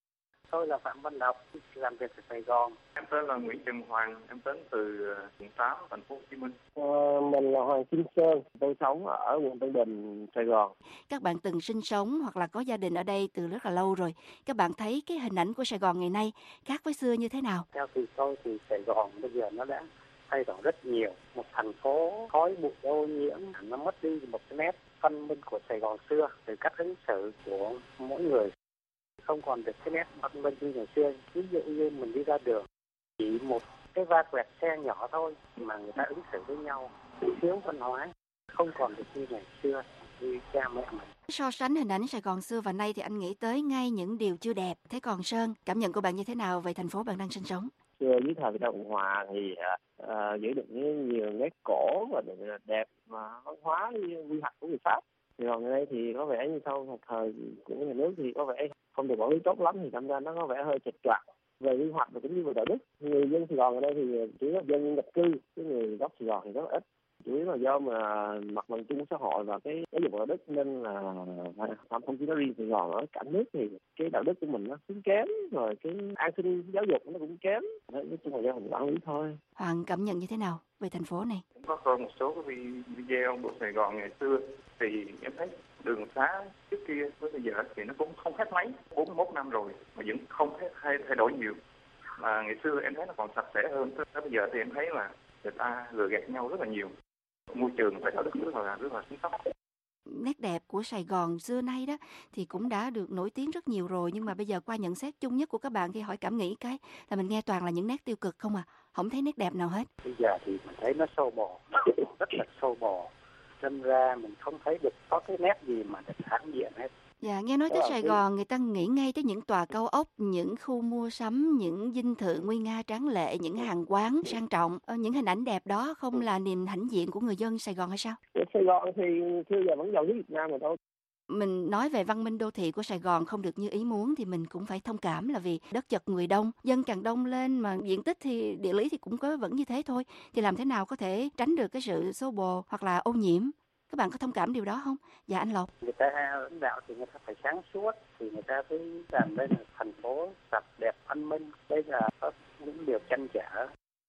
Tôi là Phạm Văn Lộc, làm việc ở Sài Gòn. Em tên là Nguyễn Trần Hoàng, em đến từ quận tám, thành phố Hồ Chí Minh. Ờ, mình là Hoàng Kim Sơn, tôi sống ở quận Tân Bình, Sài Gòn.
Các bạn từng sinh sống hoặc là có gia đình ở đây từ rất là lâu rồi. Các bạn thấy cái hình ảnh của Sài Gòn ngày nay khác với xưa như thế nào?
Theo thì tôi thì Sài Gòn bây giờ nó đã thay đổi rất nhiều. Một thành phố khói bụi ô nhiễm, nó mất đi một cái nét văn minh của Sài Gòn xưa, từ cách ứng xử của mỗi người. Không còn được cái nét văn minh như ngày xưa. Ví dụ như mình đi ra đường, chỉ một cái va quẹt xe nhỏ thôi mà người ta ứng xử với nhau thiếu văn hóa, không còn được như ngày xưa, như cha mẹ mình.
So sánh hình ảnh Sài Gòn xưa và nay thì anh nghĩ tới ngay những điều chưa đẹp. Thế còn Sơn, cảm nhận của bạn như thế nào về thành phố bạn đang sinh sống?
Xưa dưới thời Việt Nam Cộng Hòa thì uh, giữ được nhiều nét cổ và đẹp mà văn hóa quy hoạch của người Pháp. Thì còn ở đây thì có vẻ như sau một thời của nhà nước thì có vẻ không được quản lý tốt lắm, thì thành ra nó có vẻ hơi chệch choạc về quy hoạch và cũng như về đạo đức. Người dân Sài Gòn ở đây thì chủ yếu là dân nhập cư, cái người gốc Sài Gòn thì rất là ít. Chủ yếu là do mà mặt bằng chung xã hội và cái giáo dục đạo đức, nên là không chỉ nói riêng Sài Gòn, ở cả nước thì cái đạo đức của mình nó cũng kém, rồi cái an sinh giáo dục nó cũng kém. Nói chung là do mình quản lý thôi.
Hoàng cảm nhận như thế nào về thành phố này?
Có coi một số cái video của Sài Gòn ngày xưa thì em thấy đường xá trước kia với bây giờ thì nó cũng không khác mấy, bốn mươi mốt năm rồi mà vẫn không thấy thay, thay đổi nhiều. Mà ngày xưa em thấy nó còn sạch sẽ hơn, tới bây giờ thì em thấy là người ta lừa gạt nhau rất là nhiều. Môi trường phải đạo đức rất là rất là xuống cấp.
Nét đẹp của Sài Gòn xưa nay đó thì cũng đã được nổi tiếng rất nhiều rồi, nhưng mà bây giờ qua nhận xét chung nhất của các bạn khi hỏi cảm nghĩ cái là mình nghe toàn là những nét tiêu cực không à, không thấy nét đẹp nào hết.
Bây giờ thì mình thấy nó xô bồ, rất là xô bồ, đâm ra mình không thấy được có cái nét gì mà được hãnh diện hết.
Dạ, nghe nói tới Sài Gòn người ta nghĩ ngay tới những tòa cao ốc, những khu mua sắm, những dinh thự nguy nga tráng lệ, những hàng quán sang trọng. Ờ, những hình ảnh đẹp đó không là niềm hãnh diện của người dân Sài Gòn hay sao?
Sài Gòn thì xưa giờ vẫn giàu nhất Việt Nam mà thôi.
Mình nói về văn minh đô thị của Sài Gòn không được như ý muốn thì mình cũng phải thông cảm, là vì đất chật người đông, dân càng đông lên mà diện tích thì địa lý thì cũng có vẫn như thế thôi. Thì làm thế nào có thể tránh được cái sự xô bồ hoặc là ô nhiễm? Các bạn có thông cảm điều đó không? Dạ anh Lộc.
Người ta lãnh đạo thì người ta phải sáng suốt, thì người ta phải làm đây là thành phố sạch đẹp văn minh. Đây là có những điều chăn trở.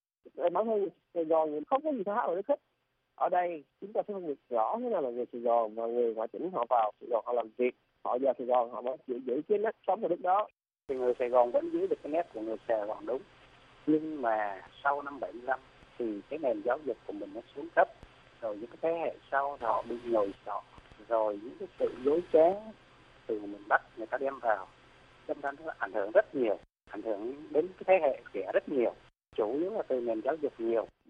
Em nói thôi, Sài Gòn không có gì tháo ở thích. Ở đây chúng ta phải phân biệt rõ thế nào là người Sài Gòn và người ngoại tỉnh. Họ vào Sài Gòn họ làm việc, họ vào Sài Gòn họ mới giữ, giữ cái nét sống ở đất đó. Thì người Sài Gòn vẫn giữ được cái nét của người Sài Gòn đúng, nhưng mà sau năm bảy mươi lăm thì cái nền giáo dục của mình nó xuống cấp, rồi những cái thế hệ sau họ bị nhồi sọ, rồi những cái sự dối trá từ miền Bắc người ta đem vào, cho nên nó ảnh hưởng rất nhiều, ảnh hưởng đến cái thế hệ trẻ rất nhiều, chủ yếu là từ nền giáo dục nhiều.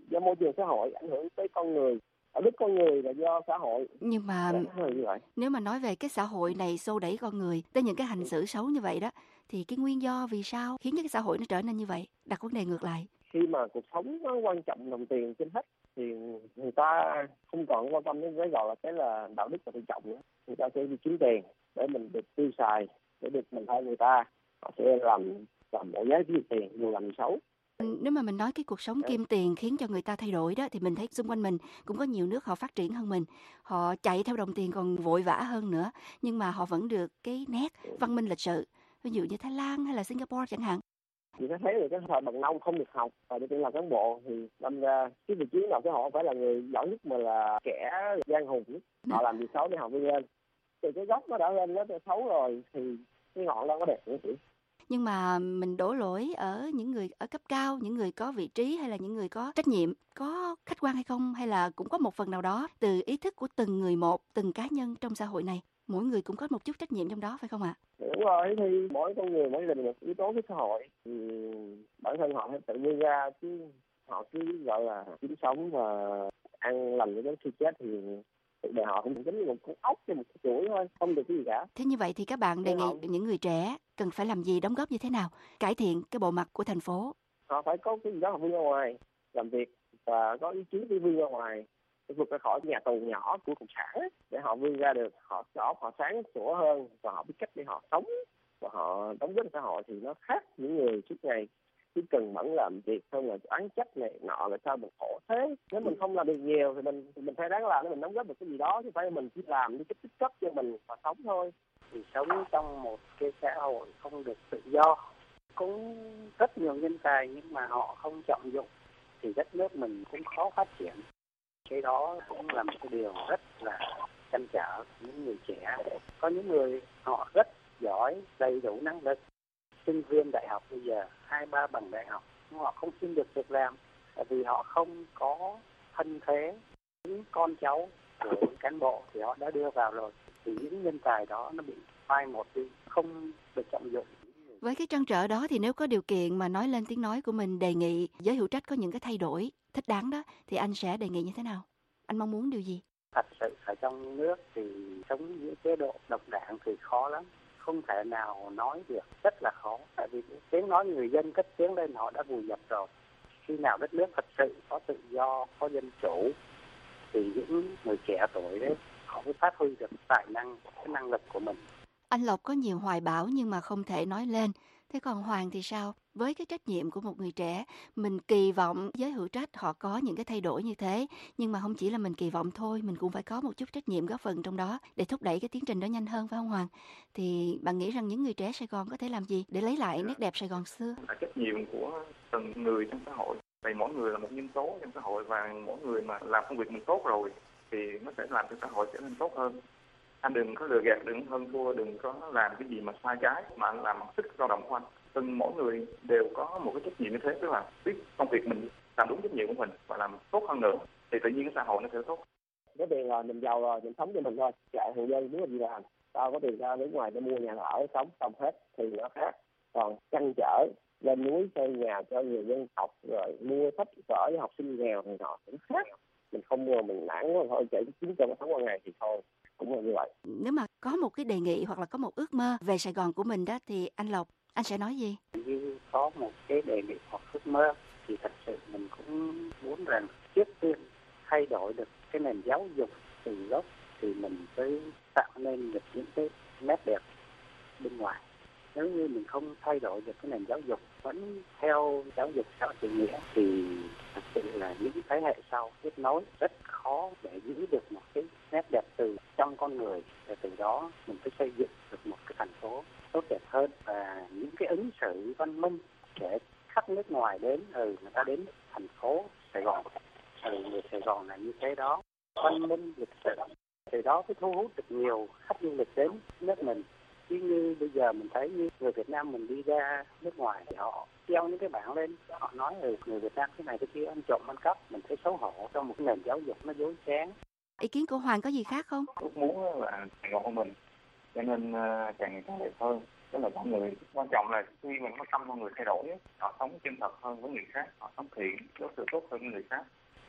do môi trường xã hội, ảnh hưởng tới con người. Đạo đức con người là do xã hội.
Nhưng mà
như vậy.
Nếu mà nói về cái xã hội này xô đẩy con người tới những cái hành xử xấu như vậy đó, thì cái nguyên do vì sao khiến cho cái xã hội nó trở nên như vậy? Đặt vấn đề ngược lại.
Khi mà cuộc sống nó quan trọng đồng tiền trên hết thì người ta không còn quan tâm đến cái gọi là cái là đạo đức và tự trọng nữa. Người ta sẽ đi kiếm tiền để mình được tiêu xài, để được mình thay người ta. Họ sẽ làm làm mọi giá kiếm tiền, dù làm xấu.
Nếu mà mình nói cái cuộc sống kim tiền khiến cho người ta thay đổi đó, thì mình thấy xung quanh mình cũng có nhiều nước họ phát triển hơn mình. Họ chạy theo đồng tiền còn vội vã hơn nữa, nhưng mà họ vẫn được cái nét văn minh lịch sự. Ví dụ như Thái Lan hay là Singapore chẳng hạn.
Thì nó thấy được cái thời bằng nông không được học và để làm cán bộ thì đâm ra cái vị trí nào của họ phải là người giỏi nhất mà là kẻ giang hồ nhất. Họ làm việc xấu để họ vươn lên. Từ cái gốc nó đã lên nó xấu rồi thì cái ngọn đâu có đẹp nữa chị.
Nhưng mà mình đổ lỗi ở những người ở cấp cao, những người có vị trí hay là những người có trách nhiệm, có khách quan hay không? Hay là cũng có một phần nào đó từ ý thức của từng người một, từng cá nhân trong xã hội này? Mỗi người cũng có một chút trách nhiệm trong đó, phải không ạ?
Đúng rồi, thì mỗi con người, mỗi gia đình một yếu tố của xã hội. Thì bản thân họ phải tự nhiên ra, chứ họ cứ gọi là kiếm sống và ăn lành cho đến khi chết thì cuộc đời họ cũng giống như một con ốc trên một cái chuỗi thôi, không được cái gì cả.
Thế như vậy thì các bạn đề nghị họ... những người trẻ cần phải làm gì, đóng góp như thế nào, cải thiện cái bộ mặt của thành phố?
Họ phải có cái gì đó họ vươn ra ngoài, làm việc và có ý chí để vươn ra ngoài, để vượt ra khỏi nhà tù nhỏ của cộng sản để họ vươn ra được, họ họ họ sáng sủa hơn và họ biết cách để họ sống và họ đóng góp xã hội thì nó khác những người trước ngày chỉ cần mẫn làm việc không là oán trách này nọ là sao mình khổ thế. Nếu mình không làm được nhiều thì mình thì mình phải đáng làm để mình đóng góp được cái gì đó, chứ phải mình chỉ làm đi cái tích cấp cho mình mà sống thôi.
Thì sống trong một cái xã hội không được tự do, cũng rất nhiều nhân tài nhưng mà họ không trọng dụng thì đất nước mình cũng khó phát triển. Cái đó cũng là một cái điều rất là trăn trở những người trẻ. Có những người họ rất giỏi, đầy đủ năng lực, sinh viên đại học bây giờ hai ba bằng đại học nhưng họ không xin được việc làm tại vì họ không có thân thế. Những con cháu của cán bộ thì họ đã đưa vào rồi thì những nhân tài đó nó bị phai một đi, không được trọng dụng.
Với cái trăn trở đó thì nếu có điều kiện mà nói lên tiếng nói của mình, đề nghị giới hữu trách có những cái thay đổi thích đáng đó, thì anh sẽ đề nghị như thế nào? Anh mong muốn điều gì?
Thật sự ở trong nước thì sống dưới chế độ độc đảng thì khó lắm, không thể nào nói được, rất là khó. Tại vì tiếng nói người dân cất tiếng lên họ đã vùi dập rồi. Khi nào đất nước thật sự có tự do, có dân chủ thì những người trẻ tuổi đấy họ mới phát huy được tài năng, cái năng lực của mình.
Anh Lộc có nhiều hoài bão nhưng mà không thể nói lên. Thế còn Hoàng thì sao? Với cái trách nhiệm của một người trẻ, mình kỳ vọng giới hữu trách họ có những cái thay đổi như thế. Nhưng mà không chỉ là mình kỳ vọng thôi, mình cũng phải có một chút trách nhiệm góp phần trong đó để thúc đẩy cái tiến trình đó nhanh hơn, phải không Hoàng? Thì bạn nghĩ rằng những người trẻ Sài Gòn có thể làm gì để lấy lại nét đẹp Sài Gòn xưa?
Là trách nhiệm của từng người trong xã hội. Vì mỗi người là một nhân tố trong xã hội và mỗi người mà làm công việc mình tốt rồi thì nó sẽ làm cho xã hội trở nên tốt hơn. Anh đừng có lừa gạt, đừng hơn thua, đừng có làm cái gì mà sai trái mà anh làm sức lao động của anh. Từng mỗi người đều có một cái trách nhiệm như thế, tức là biết công việc mình làm đúng trách nhiệm của mình và làm tốt hơn nữa thì tự nhiên cái xã hội nó sẽ tốt.
Có tiền rồi mình giàu rồi mình sống cho mình thôi, chạy hồ dân muốn làm gì làm. Tao có tiền ra nước ngoài để mua nhà ở sống xong hết thì nó khác. Còn trăn trở lên núi xây nhà cho người dân học rồi mua sách vở cho học sinh nghèo thì họ cũng khác. Mình không mua mình nản quá thôi chạy kiếm cho sống qua ngày thì thôi. Cũng là như vậy.
Nếu mà có một cái đề nghị hoặc là có một ước mơ về Sài Gòn của mình đó thì anh Lộc, anh sẽ nói gì?
Như có một cái đề nghị hoặc ước mơ thì thật sự mình cũng muốn rằng trước tiên thay đổi được cái nền giáo dục từ gốc thì mình mới tạo nên được những cái nét đẹp bên ngoài. Nếu như mình không thay đổi được cái nền giáo dục vẫn theo giáo dục xã hội chủ nghĩa thì thật sự là những thế hệ sau tiếp nối rất khó để giữ được một cái nét đẹp từ trong con người, và từ đó mình phải xây dựng được một cái thành phố tốt đẹp hơn và những cái ứng xử văn minh để khách nước ngoài đến, ừ người ta đến thành phố Sài Gòn, ừ người Sài Gòn là như thế đó, văn minh lịch sự, từ đó mới thu hút được nhiều khách du lịch đến nước mình. Chứ như bây giờ mình thấy như người Việt Nam mình đi ra nước ngoài thì họ treo những cái bảng lên, họ nói ừ, người Việt Nam cái này cái kia ăn trộm ăn cắp, mình thấy xấu hổ trong một cái nền giáo dục nó dối trá.
Ý kiến của Hoàng có gì khác không?
Ước muốn là Sài Gòn của mình cho nên uh, càng ngày càng đẹp hơn. Đó là con người, quan trọng là khi mình có tâm con người thay đổi, họ sống chân thật hơn với người khác, họ sống thiện, đối xử tốt hơn với người khác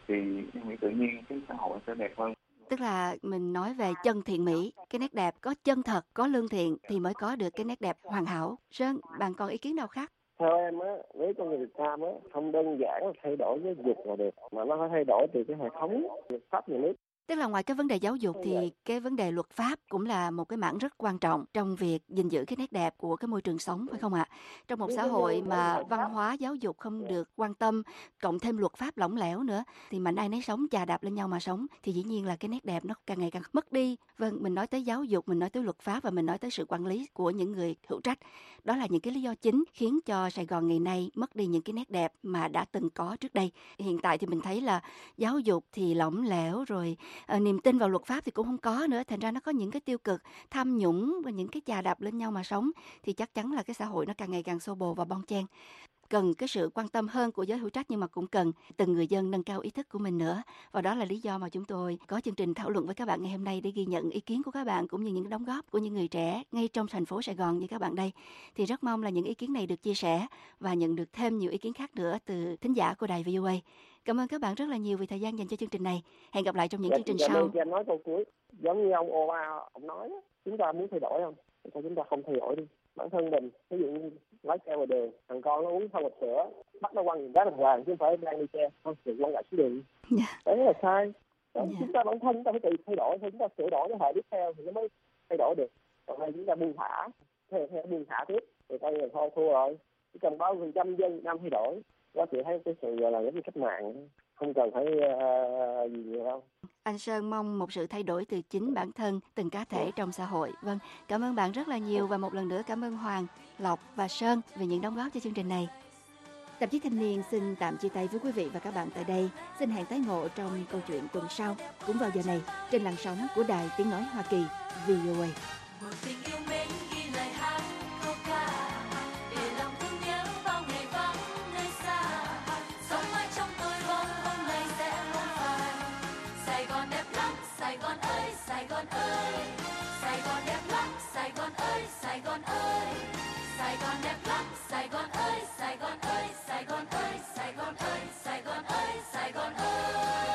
thì em nghĩ tự nhiên cái xã hội sẽ đẹp hơn.
Tức là mình nói về chân thiện mỹ, cái nét đẹp có chân thật, có lương thiện thì mới có được cái nét đẹp hoàn hảo. Sơn, bạn còn ý kiến nào khác?
Theo em á, với con người Việt Nam á, không đơn giản là thay đổi giáo dục là được, mà nó phải thay đổi từ cái hệ thống luật pháp nhà nước.
Tức là ngoài cái vấn đề giáo dục thì cái vấn đề luật pháp cũng là một cái mảng rất quan trọng trong việc gìn giữ cái nét đẹp của cái môi trường sống, phải không ạ? Trong một xã hội mà văn hóa giáo dục không được quan tâm, cộng thêm luật pháp lỏng lẻo nữa, thì mạnh ai nấy sống, chà đạp lên nhau mà sống, thì dĩ nhiên là cái nét đẹp nó càng ngày càng mất đi. Vâng, mình nói tới giáo dục, mình nói tới luật pháp và mình nói tới sự quản lý của những người hữu trách. Đó là những cái lý do chính khiến cho Sài Gòn ngày nay mất đi những cái nét đẹp mà đã từng có trước đây. Hiện tại thì mình thấy là giáo dục thì lỏng lẻo rồi, À, niềm tin vào luật pháp thì cũng không có nữa, thành ra nó có những cái tiêu cực, tham nhũng và những cái chà đạp lên nhau mà sống, thì chắc chắn là cái xã hội nó càng ngày càng xô bồ và bon chen. Cần cái sự quan tâm hơn của giới hữu trách, nhưng mà cũng cần từng người dân nâng cao ý thức của mình nữa. Và đó là lý do mà chúng tôi có chương trình thảo luận với các bạn ngày hôm nay để ghi nhận ý kiến của các bạn cũng như những đóng góp của những người trẻ ngay trong thành phố Sài Gòn như các bạn đây. Thì rất mong là những ý kiến này được chia sẻ và nhận được thêm nhiều ý kiến khác nữa từ thính giả của đài vê o a. Cảm ơn các bạn rất là nhiều vì thời gian dành cho chương trình này. Hẹn gặp lại trong những
Dạ,
chương trình
dạ,
sau.
Em nói câu cuối, giống như ông Obama ông nói, chúng ta muốn thay đổi không? Sao chúng ta không thay đổi đi? Bản thân mình, ví dụ như lái xe ngoài đường, thằng con nó uống không hộp sữa, bắt nó quăng những cái đàng hoàng chứ không phải đang đi xe, không thì quăng lại xuống đường.
Yeah.
Đấy là sai. Đó,
Yeah.
Chúng ta bản thân chúng ta phải tự thay đổi, thì chúng ta sửa đổi cái hệ tiếp theo thì nó mới thay đổi được. Còn đây chúng ta buông thả, theo theo buông thả tiếp, thì coi như là thôi thua rồi. Chỉ cần bao phần trăm dân Việt Nam thay đổi, đó chị thấy cái sự gọi là giống như cách mạng, không cần phải uh, gì nhiều đâu.
Anh Sơn mong một sự thay đổi từ chính bản thân từng cá thể trong xã hội. Vâng, cảm ơn bạn rất là nhiều và một lần nữa cảm ơn Hoàng, Lộc và Sơn vì những đóng góp cho chương trình này. Tạp chí Thanh niên xin tạm chia tay với quý vị và các bạn tại đây. Xin hẹn tái ngộ trong câu chuyện tuần sau, cũng vào giờ này trên làn sóng của Đài Tiếng nói Hoa Kỳ vê o a.
Một tình yêu mến ghi lời hát câu ca để lòng thương nhớ bao ngày vắng nơi xa. Sống mãi trong tôi bóng hôm nay sẽ không phai. Sài Gòn đẹp lắm, Sài Gòn ơi, Sài Gòn ơi. Sài Gòn đẹp lắm, Sài Gòn ơi, Sài Gòn ơi. Sài Gòn đẹp lắm, Sài Gòn ơi, Sài Gòn ơi, Sài Gòn ơi, Sài Gòn ơi, Sài Gòn ơi, Sài Gòn ơi.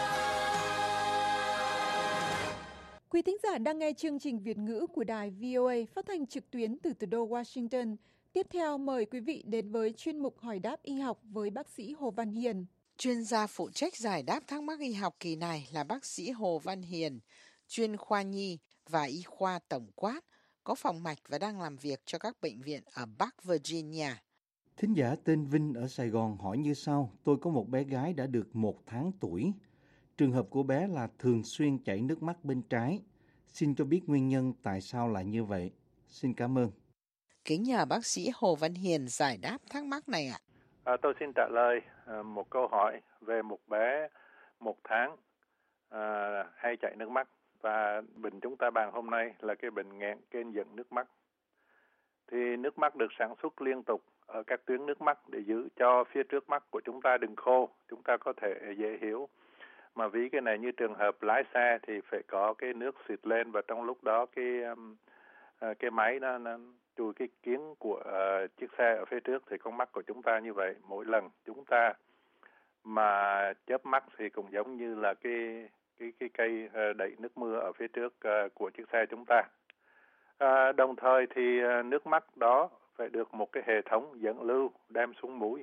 Quý thính giả đang nghe chương trình Việt ngữ của đài vê o a phát thanh trực tuyến từ thủ đô Washington. Tiếp theo mời quý vị đến với chuyên mục hỏi đáp y học với bác sĩ Hồ Văn Hiền.
Chuyên gia phụ trách giải đáp thắc mắc y học kỳ này là bác sĩ Hồ Văn Hiền, chuyên khoa nhi và y khoa tổng quát, có phòng mạch và đang làm việc cho các bệnh viện ở Bắc Virginia.
Thính giả tên Vinh ở Sài Gòn hỏi như sau: tôi có một bé gái đã được một tháng tuổi. Trường hợp của bé là thường xuyên chảy nước mắt bên trái. Xin cho biết nguyên nhân tại sao lại như vậy. Xin cảm ơn.
Kính nhờ bác sĩ Hồ Văn Hiền giải đáp thắc mắc này ạ.
À, tôi xin trả lời à, một câu hỏi về một bé một tháng à, hay chảy nước mắt. Và bệnh chúng ta bàn hôm nay là cái bệnh nghẹn kênh dẫn nước mắt. Thì nước mắt được sản xuất liên tục ở các tuyến nước mắt để giữ cho phía trước mắt của chúng ta đừng khô. Chúng ta có thể dễ hiểu. Mà ví cái này như trường hợp lái xe thì phải có cái nước xịt lên, và trong lúc đó cái um, cái máy nó, nó chùi cái kiến của uh, chiếc xe ở phía trước, thì con mắt của chúng ta như vậy. Mỗi lần chúng ta mà chớp mắt thì cũng giống như là cái cái cái cây uh, đẩy nước mưa ở phía trước uh, của chiếc xe chúng ta. Uh, đồng thời thì uh, nước mắt đó phải được một cái hệ thống dẫn lưu đem xuống mũi.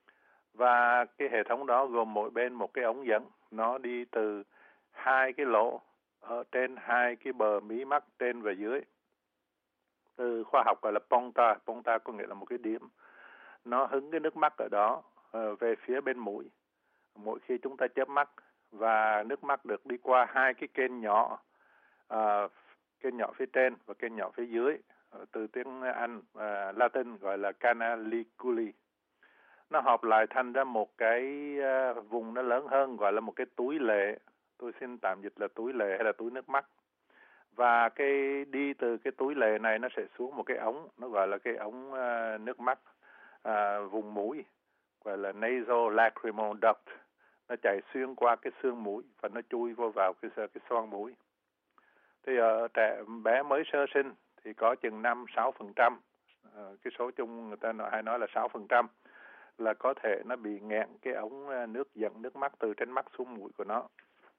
Và cái hệ thống đó gồm mỗi bên một cái ống dẫn, nó đi từ hai cái lỗ ở trên hai cái bờ mí mắt trên và dưới. Từ khoa học gọi là ponta, ponta có nghĩa là một cái điểm. Nó hứng cái nước mắt ở đó uh, về phía bên mũi mỗi khi chúng ta chớp mắt, và nước mắt được đi qua hai cái kênh nhỏ, uh, kênh nhỏ phía trên và kênh nhỏ phía dưới. Uh, từ tiếng Anh, uh, Latin gọi là canaliculi. Nó hợp lại thành ra một cái uh, vùng nó lớn hơn, gọi là một cái túi lệ. Tôi xin tạm dịch là túi lệ hay là túi nước mắt. Và cái đi từ cái túi lệ này nó sẽ xuống một cái ống, nó gọi là cái ống uh, nước mắt uh, vùng mũi, gọi là nasolacrimal duct. Nó chạy xuyên qua cái xương mũi và nó chui vô vào cái cái xoang mũi. Thì ở trẻ bé mới sơ sinh thì có chừng năm sáu phần trăm, cái số chung người ta nói, hay nói là sáu phần trăm là có thể nó bị nghẹn cái ống nước dẫn nước mắt từ trên mắt xuống mũi của nó.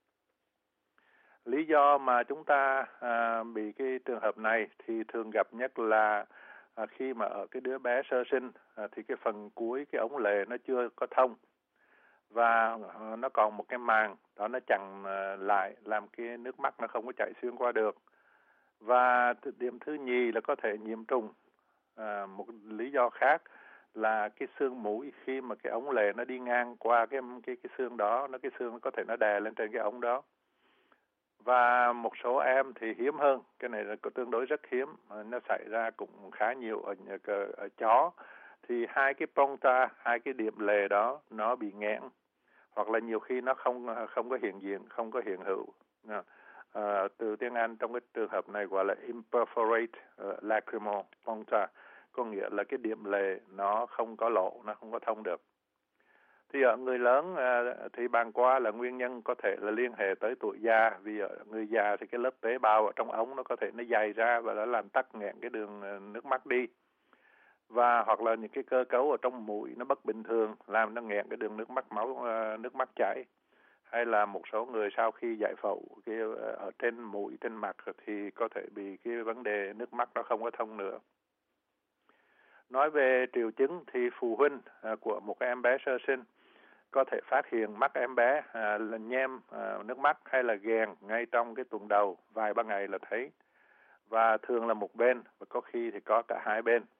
Lý do mà chúng ta à, bị cái trường hợp này thì thường gặp nhất là à, khi mà ở cái đứa bé sơ sinh à, thì cái phần cuối cái ống lề nó chưa có thông và à, nó còn một cái màng đó nó chặn à, lại làm cái nước mắt nó không có chảy xuyên qua được. Và điểm thứ nhì là có thể nhiễm trùng. À, một lý do khác là cái xương mũi khi mà cái ống lề nó đi ngang qua cái cái cái xương đó, nó cái xương nó có thể nó đè lên trên cái ống đó. Và một số em thì hiếm hơn, cái này là tương đối rất hiếm, nó xảy ra cũng khá nhiều ở, ở, ở chó. Thì hai cái ponta, hai cái điểm lề đó nó bị nghẽn, hoặc là nhiều khi nó không không có hiện diện, không có hiện hữu. À, từ tiếng Anh trong cái trường hợp này gọi là imperforate uh, lacrimal puncta, có nghĩa là cái điểm lề nó không có lỗ, nó không có thông được. Thì ở người lớn uh, thì bàng quang là nguyên nhân có thể là liên hệ tới tuổi già, vì ở người già thì cái lớp tế bào ở trong ống nó có thể nó dày ra và nó làm tắc nghẽn cái đường uh, nước mắt đi. Và hoặc là những cái cơ cấu ở trong mũi nó bất bình thường làm nó nghẹn cái đường nước mắt máu uh, nước mắt chảy. Hay là một số người sau khi giải phẫu cái ở trên mũi, trên mặt thì có thể bị cái vấn đề nước mắt nó không có thông nữa. Nói về triệu chứng thì phụ huynh à, của một em bé sơ sinh có thể phát hiện mắt em bé à, là nhem à, nước mắt hay là ghèn ngay trong cái tuần đầu, vài ba ngày là thấy. Và thường là một bên và có khi thì có cả hai bên.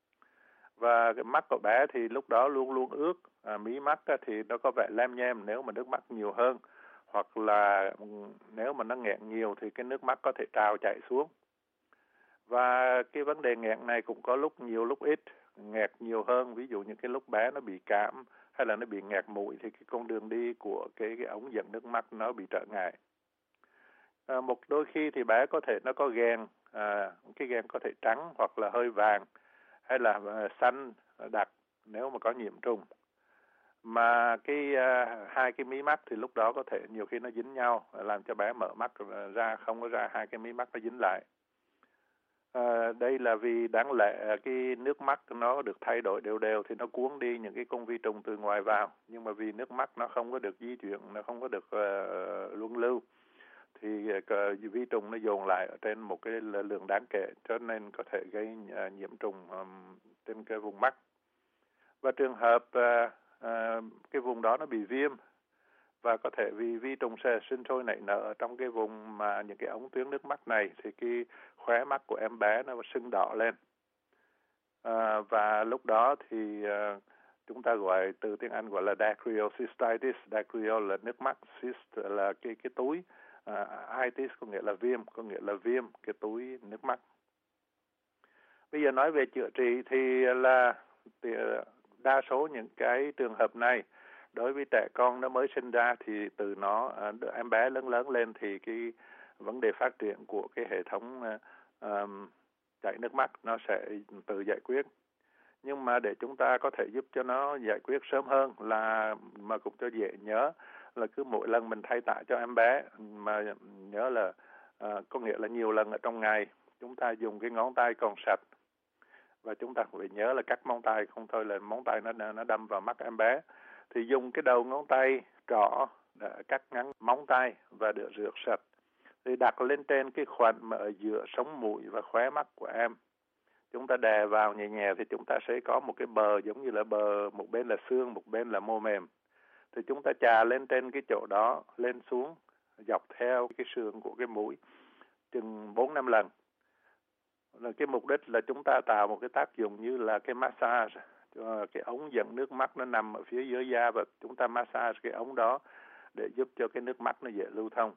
Và cái mắt của bé thì lúc đó luôn luôn ướt, à, mí mắt thì nó có vẻ lem nhem nếu mà nước mắt nhiều hơn, hoặc là nếu mà nó nghẹn nhiều thì cái nước mắt có thể trào chảy xuống. Và cái vấn đề nghẹn này cũng có lúc nhiều lúc ít, nghẹt nhiều hơn, ví dụ như cái lúc bé nó bị cảm hay là nó bị nghẹt mũi thì cái con đường đi của cái, cái ống dẫn nước mắt nó bị trở ngại. À, một đôi khi thì bé có thể nó có ghèn, à, cái ghèn có thể trắng hoặc là hơi vàng, hay là uh, xanh đặc nếu mà có nhiễm trùng. Mà cái uh, hai cái mí mắt thì lúc đó có thể nhiều khi nó dính nhau, làm cho bé mở mắt ra, không có ra hai cái mí mắt nó dính lại. Uh, đây là vì đáng lẽ cái nước mắt nó được thay đổi đều đều thì nó cuốn đi những cái con vi trùng từ ngoài vào. Nhưng mà vì nước mắt nó không có được di chuyển, nó không có được uh, luân lưu, thì uh, vi trùng nó dồn lại ở trên một cái lượng đáng kể, cho nên có thể gây uh, nhiễm trùng um, trên cái vùng mắt. Và trường hợp uh, uh, cái vùng đó nó bị viêm, và có thể vì vi trùng sẽ sinh sôi nảy nở ở trong cái vùng mà những cái ống tuyến nước mắt này, thì cái khóe mắt của em bé nó sưng đỏ lên. Uh, và lúc đó thì uh, chúng ta gọi, từ tiếng Anh gọi là dacryocystitis. Dacryo là nước mắt, cyst là cái cái túi. Uh, itis có nghĩa là viêm, có nghĩa là viêm cái túi nước mắt. Bây giờ nói về chữa trị thì là thì đa số những cái trường hợp này đối với trẻ con nó mới sinh ra thì từ nó em bé lớn lớn lên thì cái vấn đề phát triển của cái hệ thống um, chảy nước mắt nó sẽ tự giải quyết. Nhưng mà để chúng ta có thể giúp cho nó giải quyết sớm hơn là mà cũng cho dễ nhớ là cứ mỗi lần mình thay tã cho em bé, mà nhớ là uh, có nghĩa là nhiều lần ở trong ngày, chúng ta dùng cái ngón tay còn sạch, và chúng ta phải nhớ là cắt móng tay, không thôi là móng tay nó nó đâm vào mắt em bé. Thì dùng cái đầu ngón tay trỏ để cắt ngắn móng tay và được rửa sạch, thì đặt lên trên cái khoảnh mà ở giữa sống mũi và khóe mắt của em. Chúng ta đè vào nhẹ nhẹ thì chúng ta sẽ có một cái bờ giống như là bờ, một bên là xương, một bên là mô mềm. Thì chúng ta chà lên trên cái chỗ đó, lên xuống, dọc theo cái sườn của cái mũi, chừng bốn năm lần. Là cái mục đích là chúng ta tạo một cái tác dụng như là cái massage. Cái ống dẫn nước mắt nó nằm ở phía dưới da, và chúng ta massage cái ống đó để giúp cho cái nước mắt nó dễ lưu thông.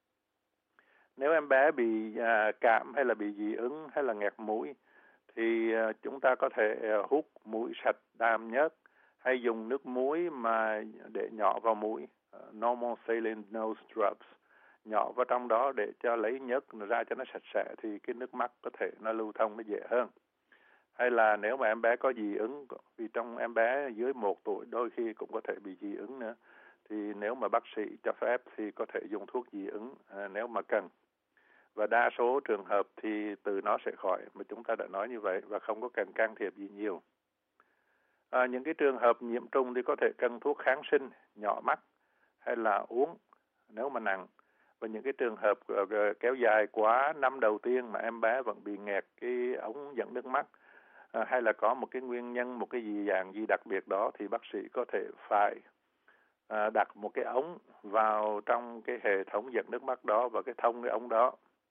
Nếu em bé bị à, cảm hay là bị dị ứng hay là nghẹt mũi thì à, chúng ta có thể à, hút mũi sạch đàm nhớt, hay dùng nước muối mà để nhỏ vào mũi, uh, normal saline nose drops, nhỏ vào trong đó để cho lấy nhớt ra cho nó sạch sẽ, thì cái nước mắt có thể nó lưu thông nó dễ hơn. Hay là nếu mà em bé có dị ứng, vì trong em bé dưới một tuổi đôi khi cũng có thể bị dị ứng nữa, thì nếu mà bác sĩ cho phép thì có thể dùng thuốc dị ứng à, nếu mà cần. Và đa số trường hợp thì từ nó sẽ khỏi, mà chúng ta đã nói như vậy, và không có cần can thiệp gì nhiều. À, những cái trường hợp nhiễm trùng thì có thể cần thuốc kháng sinh, nhỏ mắt hay là uống nếu mà nặng. Và những cái trường hợp uh, kéo dài quá năm đầu tiên mà em bé vẫn bị nghẹt cái ống dẫn nước mắt, uh, hay là có một cái nguyên nhân, một cái gì dạng gì đặc biệt đó, thì bác sĩ có thể phải uh, đặt một cái ống vào trong cái hệ thống dẫn nước mắt đó và cái thông cái ống đó.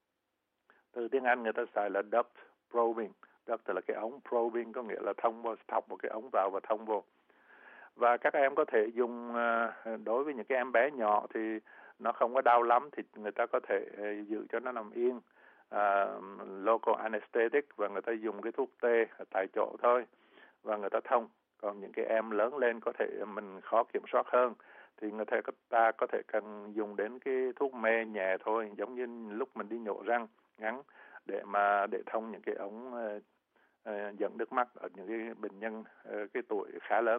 Từ tiếng Anh người ta xài là duct probing. Duct là cái ống, probing có nghĩa là thông vào, thọc một cái ống vào và thông vô. Và các em có thể dùng, uh, đối với những cái em bé nhỏ thì nó không có đau lắm thì người ta có thể uh, giữ cho nó nằm yên, uh, local anesthetic, và người ta dùng cái thuốc tê tại chỗ thôi và người ta thông. Còn những cái em lớn lên có thể mình khó kiểm soát hơn thì người ta, ta có thể cần dùng đến cái thuốc mê nhẹ thôi, giống như lúc mình đi nhổ răng ngắn để mà để thông những cái ống uh, uh, dẫn nước mắt ở những cái bệnh nhân uh, cái tuổi khá lớn.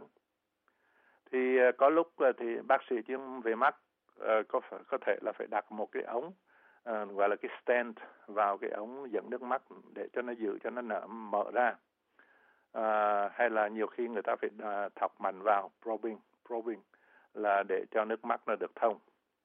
Thì uh, có lúc uh, thì bác sĩ chuyên về mắt uh, có phải, có thể là phải đặt một cái ống uh, gọi là cái stent vào cái ống dẫn nước mắt để cho nó giữ cho nó nở mở ra. Uh, hay là nhiều khi người ta phải uh, thọc mạnh vào, probing, probing là để cho nước mắt nó được thông.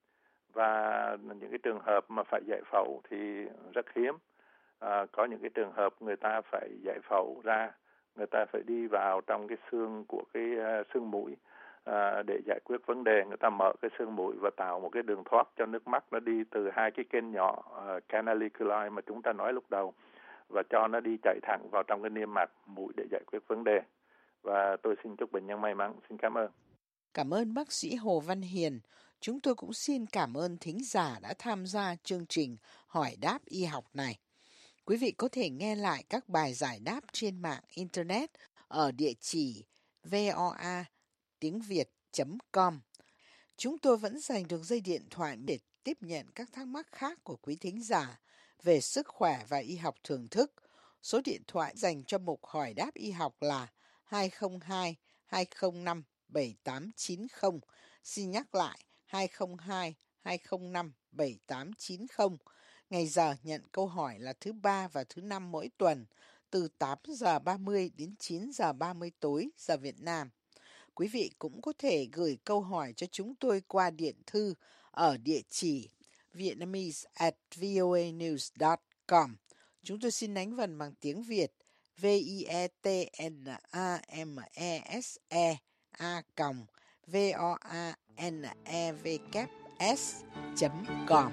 Và những cái trường hợp mà phải giải phẫu thì rất hiếm. À, có những cái trường hợp người ta phải giải phẫu ra, người ta phải đi vào trong cái xương của cái uh, xương mũi uh, để giải quyết vấn đề. Người ta mở cái xương mũi và tạo một cái đường thoát cho nước mắt nó đi từ hai cái kênh nhỏ uh, canaliculi mà chúng ta nói lúc đầu và cho nó đi chạy thẳng vào trong cái niêm mạc mũi để giải quyết vấn đề. Và tôi xin chúc bệnh nhân may mắn. Xin cảm ơn.
Cảm ơn bác sĩ Hồ Văn Hiền. Chúng tôi cũng xin cảm ơn thính giả đã tham gia chương trình Hỏi đáp y học này. Quý vị có thể nghe lại các bài giải đáp trên mạng Internet ở địa chỉ voa tiếng việt chấm com. Chúng tôi vẫn dành được dây điện thoại để tiếp nhận các thắc mắc khác của quý thính giả về sức khỏe và y học thường thức. Số điện thoại dành cho mục Hỏi đáp y học là hai không hai hai không năm bảy tám chín không. Xin nhắc lại hai không hai hai không năm bảy tám chín không. Ngày giờ nhận câu hỏi là thứ ba và thứ năm mỗi tuần từ tám giờ ba mươi đến chín giờ ba mươi tối giờ Việt Nam. Quý vị cũng có thể gửi câu hỏi cho chúng tôi qua điện thư ở địa chỉ vietnamese at voanews dot com. Chúng tôi xin đánh vần bằng tiếng Việt v i e t n a m e s e a còng v o a n e v s chấm com.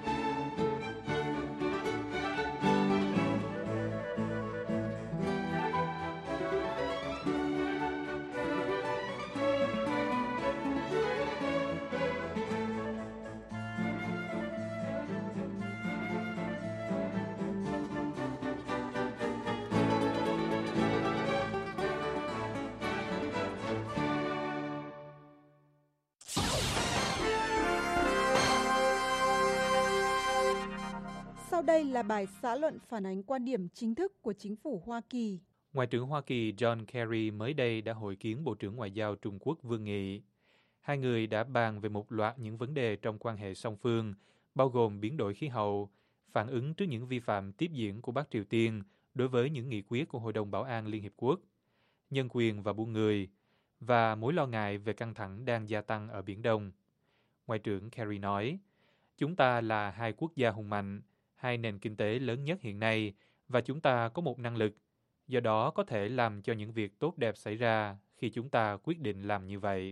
Sau đây là bài xã luận phản ánh quan điểm chính thức của chính phủ Hoa Kỳ.
Ngoại trưởng Hoa Kỳ John Kerry mới đây đã hội kiến Bộ trưởng Ngoại giao Trung Quốc Vương Nghị. Hai người đã bàn về một loạt những vấn đề trong quan hệ song phương, bao gồm biến đổi khí hậu, phản ứng trước những vi phạm tiếp diễn của Bắc Triều Tiên đối với những nghị quyết của Hội đồng Bảo an Liên Hiệp Quốc, nhân quyền và buôn người, và mối lo ngại về căng thẳng đang gia tăng ở Biển Đông. Ngoại trưởng Kerry nói, chúng ta là hai quốc gia hùng mạnh, hai nền kinh tế lớn nhất hiện nay, và chúng ta có một năng lực, do đó có thể làm cho những việc tốt đẹp xảy ra khi chúng ta quyết định làm như vậy.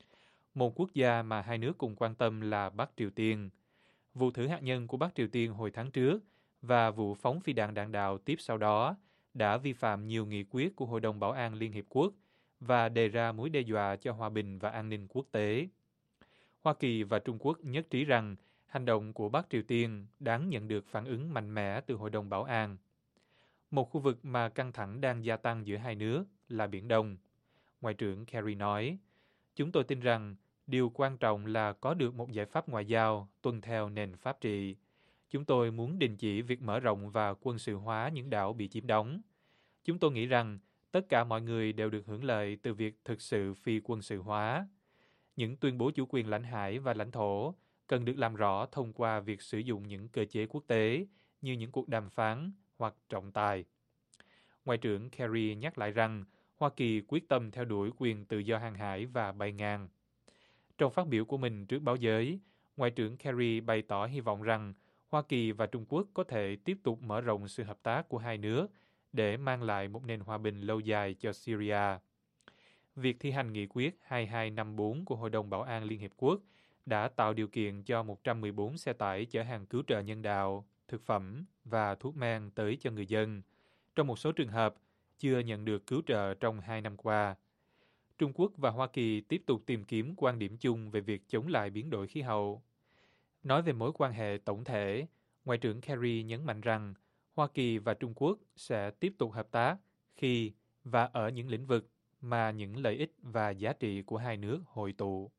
Một quốc gia mà hai nước cùng quan tâm là Bắc Triều Tiên. Vụ thử hạt nhân của Bắc Triều Tiên hồi tháng trước và vụ phóng phi đạn đạn đạo tiếp sau đó đã vi phạm nhiều nghị quyết của Hội đồng Bảo an Liên Hiệp Quốc và đề ra mối đe dọa cho hòa bình và an ninh quốc tế. Hoa Kỳ và Trung Quốc nhất trí rằng hành động của Bắc Triều Tiên đáng nhận được phản ứng mạnh mẽ từ Hội đồng Bảo an. Một khu vực mà căng thẳng đang gia tăng giữa hai nước là Biển Đông. Ngoại trưởng Kerry nói, chúng tôi tin rằng điều quan trọng là có được một giải pháp ngoại giao tuân theo nền pháp trị. Chúng tôi muốn đình chỉ việc mở rộng và quân sự hóa những đảo bị chiếm đóng. Chúng tôi nghĩ rằng tất cả mọi người đều được hưởng lợi từ việc thực sự phi quân sự hóa. Những tuyên bố chủ quyền lãnh hải và lãnh thổ cần được làm rõ thông qua việc sử dụng những cơ chế quốc tế như những cuộc đàm phán hoặc trọng tài. Ngoại trưởng Kerry nhắc lại rằng Hoa Kỳ quyết tâm theo đuổi quyền tự do hàng hải và bay ngang. Trong phát biểu của mình trước báo giới, Ngoại trưởng Kerry bày tỏ hy vọng rằng Hoa Kỳ và Trung Quốc có thể tiếp tục mở rộng sự hợp tác của hai nước để mang lại một nền hòa bình lâu dài cho Syria. Việc thi hành nghị quyết hai hai năm bốn của Hội đồng Bảo an Liên Hiệp Quốc đã tạo điều kiện cho một trăm mười bốn xe tải chở hàng cứu trợ nhân đạo, thực phẩm và thuốc men tới cho người dân, trong một số trường hợp chưa nhận được cứu trợ trong hai năm qua. Trung Quốc và Hoa Kỳ tiếp tục tìm kiếm quan điểm chung về việc chống lại biến đổi khí hậu. Nói về mối quan hệ tổng thể, Ngoại trưởng Kerry nhấn mạnh rằng Hoa Kỳ và Trung Quốc sẽ tiếp tục hợp tác khi và ở những lĩnh vực mà những lợi ích và giá trị của hai nước hội tụ.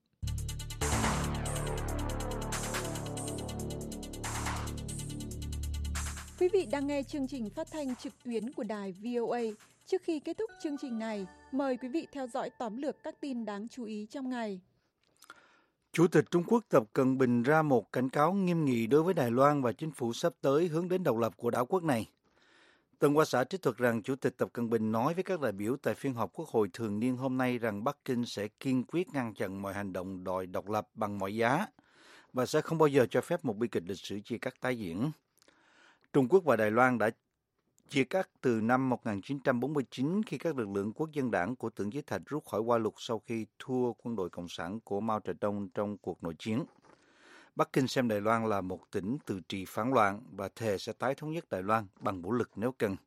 Quý vị đang nghe chương trình phát thanh trực tuyến của đài vê o a. Trước khi kết thúc chương trình này, mời quý vị theo dõi tóm lược các tin đáng chú ý trong ngày.
Chủ tịch Trung Quốc Tập Cận Bình ra một cảnh cáo nghiêm nghị đối với Đài Loan và chính phủ sắp tới hướng đến độc lập của đảo quốc này. Tân Hoa xã trích thuật rằng Chủ tịch Tập Cận Bình nói với các đại biểu tại phiên họp Quốc hội thường niên hôm nay rằng Bắc Kinh sẽ kiên quyết ngăn chặn mọi hành động đòi độc lập bằng mọi giá và sẽ không bao giờ cho phép một bi kịch lịch sử chia cắt tái diễn. Trung Quốc và Đài Loan đã chia cắt từ năm một nghìn chín trăm bốn mươi chín khi các lực lượng quốc dân đảng của Tưởng Giới Thạch rút khỏi Hoa Lục sau khi thua quân đội Cộng sản của Mao Trạch-đông trong cuộc nội chiến. Bắc Kinh xem Đài Loan là một tỉnh tự trị phản loạn và thề sẽ tái thống nhất Đài Loan bằng vũ lực nếu cần.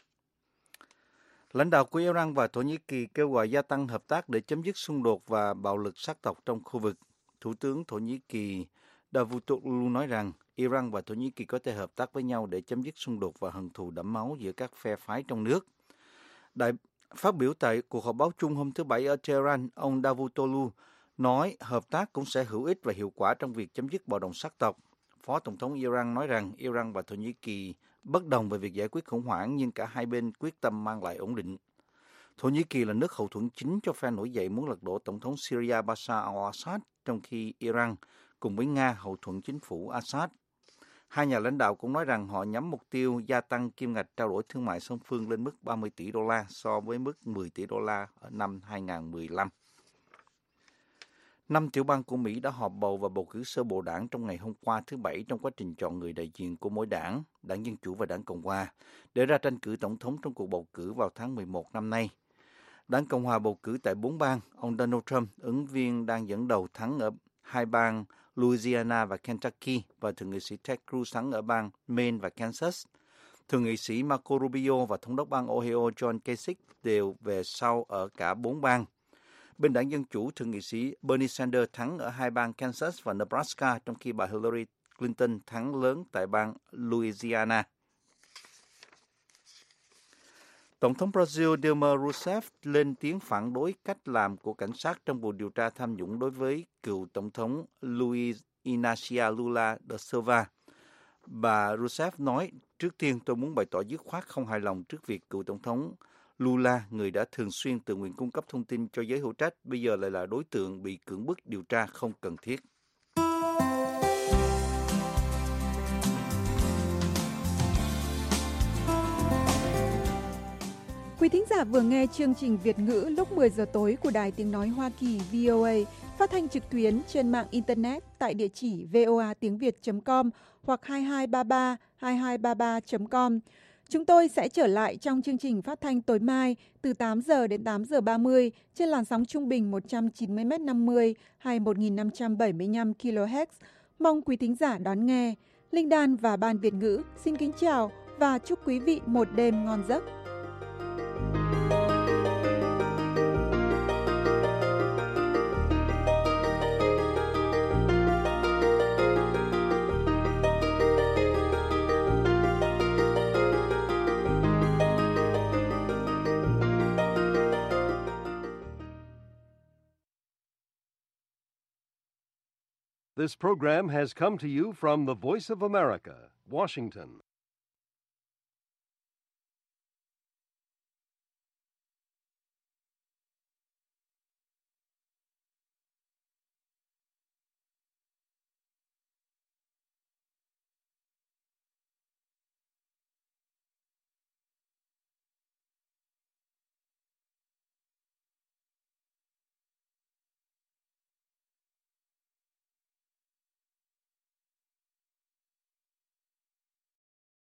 Lãnh đạo của Iran và Thổ Nhĩ Kỳ kêu gọi gia tăng hợp tác để chấm dứt xung đột và bạo lực sắc tộc trong khu vực. Thủ tướng Thổ Nhĩ Kỳ Davutoglu nói rằng Iran và Thổ Nhĩ Kỳ có thể hợp tác với nhau để chấm dứt xung đột và hận thù đẫm máu giữa các phe phái trong nước. Đại phát biểu tại cuộc họp báo chung hôm thứ Bảy ở Tehran, ông Davutoglu nói hợp tác cũng sẽ hữu ích và hiệu quả trong việc chấm dứt bạo động sắc tộc. Phó Tổng thống Iran nói rằng Iran và Thổ Nhĩ Kỳ bất đồng về việc giải quyết khủng hoảng nhưng cả hai bên quyết tâm mang lại ổn định. Thổ Nhĩ Kỳ là nước hậu thuẫn chính cho phe nổi dậy muốn lật đổ Tổng thống Syria Bashar al-Assad, trong khi Iran cùng với Nga hậu thuẫn chính phủ Assad. Hai nhà lãnh đạo cũng nói rằng họ nhắm mục tiêu gia tăng kim ngạch trao đổi thương mại song phương lên mức ba mươi tỷ đô la so với mức mười tỷ đô la ở năm hai nghìn không trăm mười lăm. Năm tiểu bang của Mỹ đã họp bầu và bầu cử sơ bộ đảng trong ngày hôm qua thứ Bảy trong quá trình chọn người đại diện của mỗi đảng, Đảng Dân Chủ và Đảng Cộng Hòa, để ra tranh cử tổng thống trong cuộc bầu cử vào tháng mười một năm nay. Đảng Cộng Hòa bầu cử tại bốn bang, ông Donald Trump, ứng viên đang dẫn đầu, thắng ở hai bang Louisiana và Kentucky, và thượng nghị sĩ Ted Cruz thắng ở bang Maine và Kansas. Thượng nghị sĩ Marco Rubio và thống đốc bang Ohio John Kasich đều về sau ở cả bốn bang. Bên đảng Dân Chủ, thượng nghị sĩ Bernie Sanders thắng ở hai bang Kansas và Nebraska, trong khi bà Hillary Clinton thắng lớn tại bang Louisiana. Tổng thống Brazil Dilma Rousseff lên tiếng phản đối cách làm của cảnh sát trong vụ điều tra tham nhũng đối với cựu Tổng thống Luiz Inácio Lula da Silva. Bà Rousseff nói, trước tiên tôi muốn bày tỏ dứt khoát không hài lòng trước việc cựu Tổng thống Lula, người đã thường xuyên tự nguyện cung cấp thông tin cho giới hữu trách, bây giờ lại là đối tượng bị cưỡng bức điều tra không cần thiết.
Quý thính giả vừa nghe chương trình Việt ngữ lúc mười giờ tối của Đài Tiếng Nói Hoa Kỳ vê o a, phát thanh trực tuyến trên mạng Internet tại địa chỉ voa tiếng việt chấm com hoặc hai hai ba ba hai hai ba ba chấm com. Chúng tôi sẽ trở lại trong chương trình phát thanh tối mai từ tám giờ đến tám giờ ba mươi trên làn sóng trung bình một trăm chín mươi mét năm mươi hay một nghìn năm trăm bảy mươi lăm ki lô héc. Mong quý thính giả đón nghe. Linh Đan và Ban Việt ngữ xin kính chào và chúc quý vị một đêm ngon giấc.
This program has come to you from the Voice of America, Washington.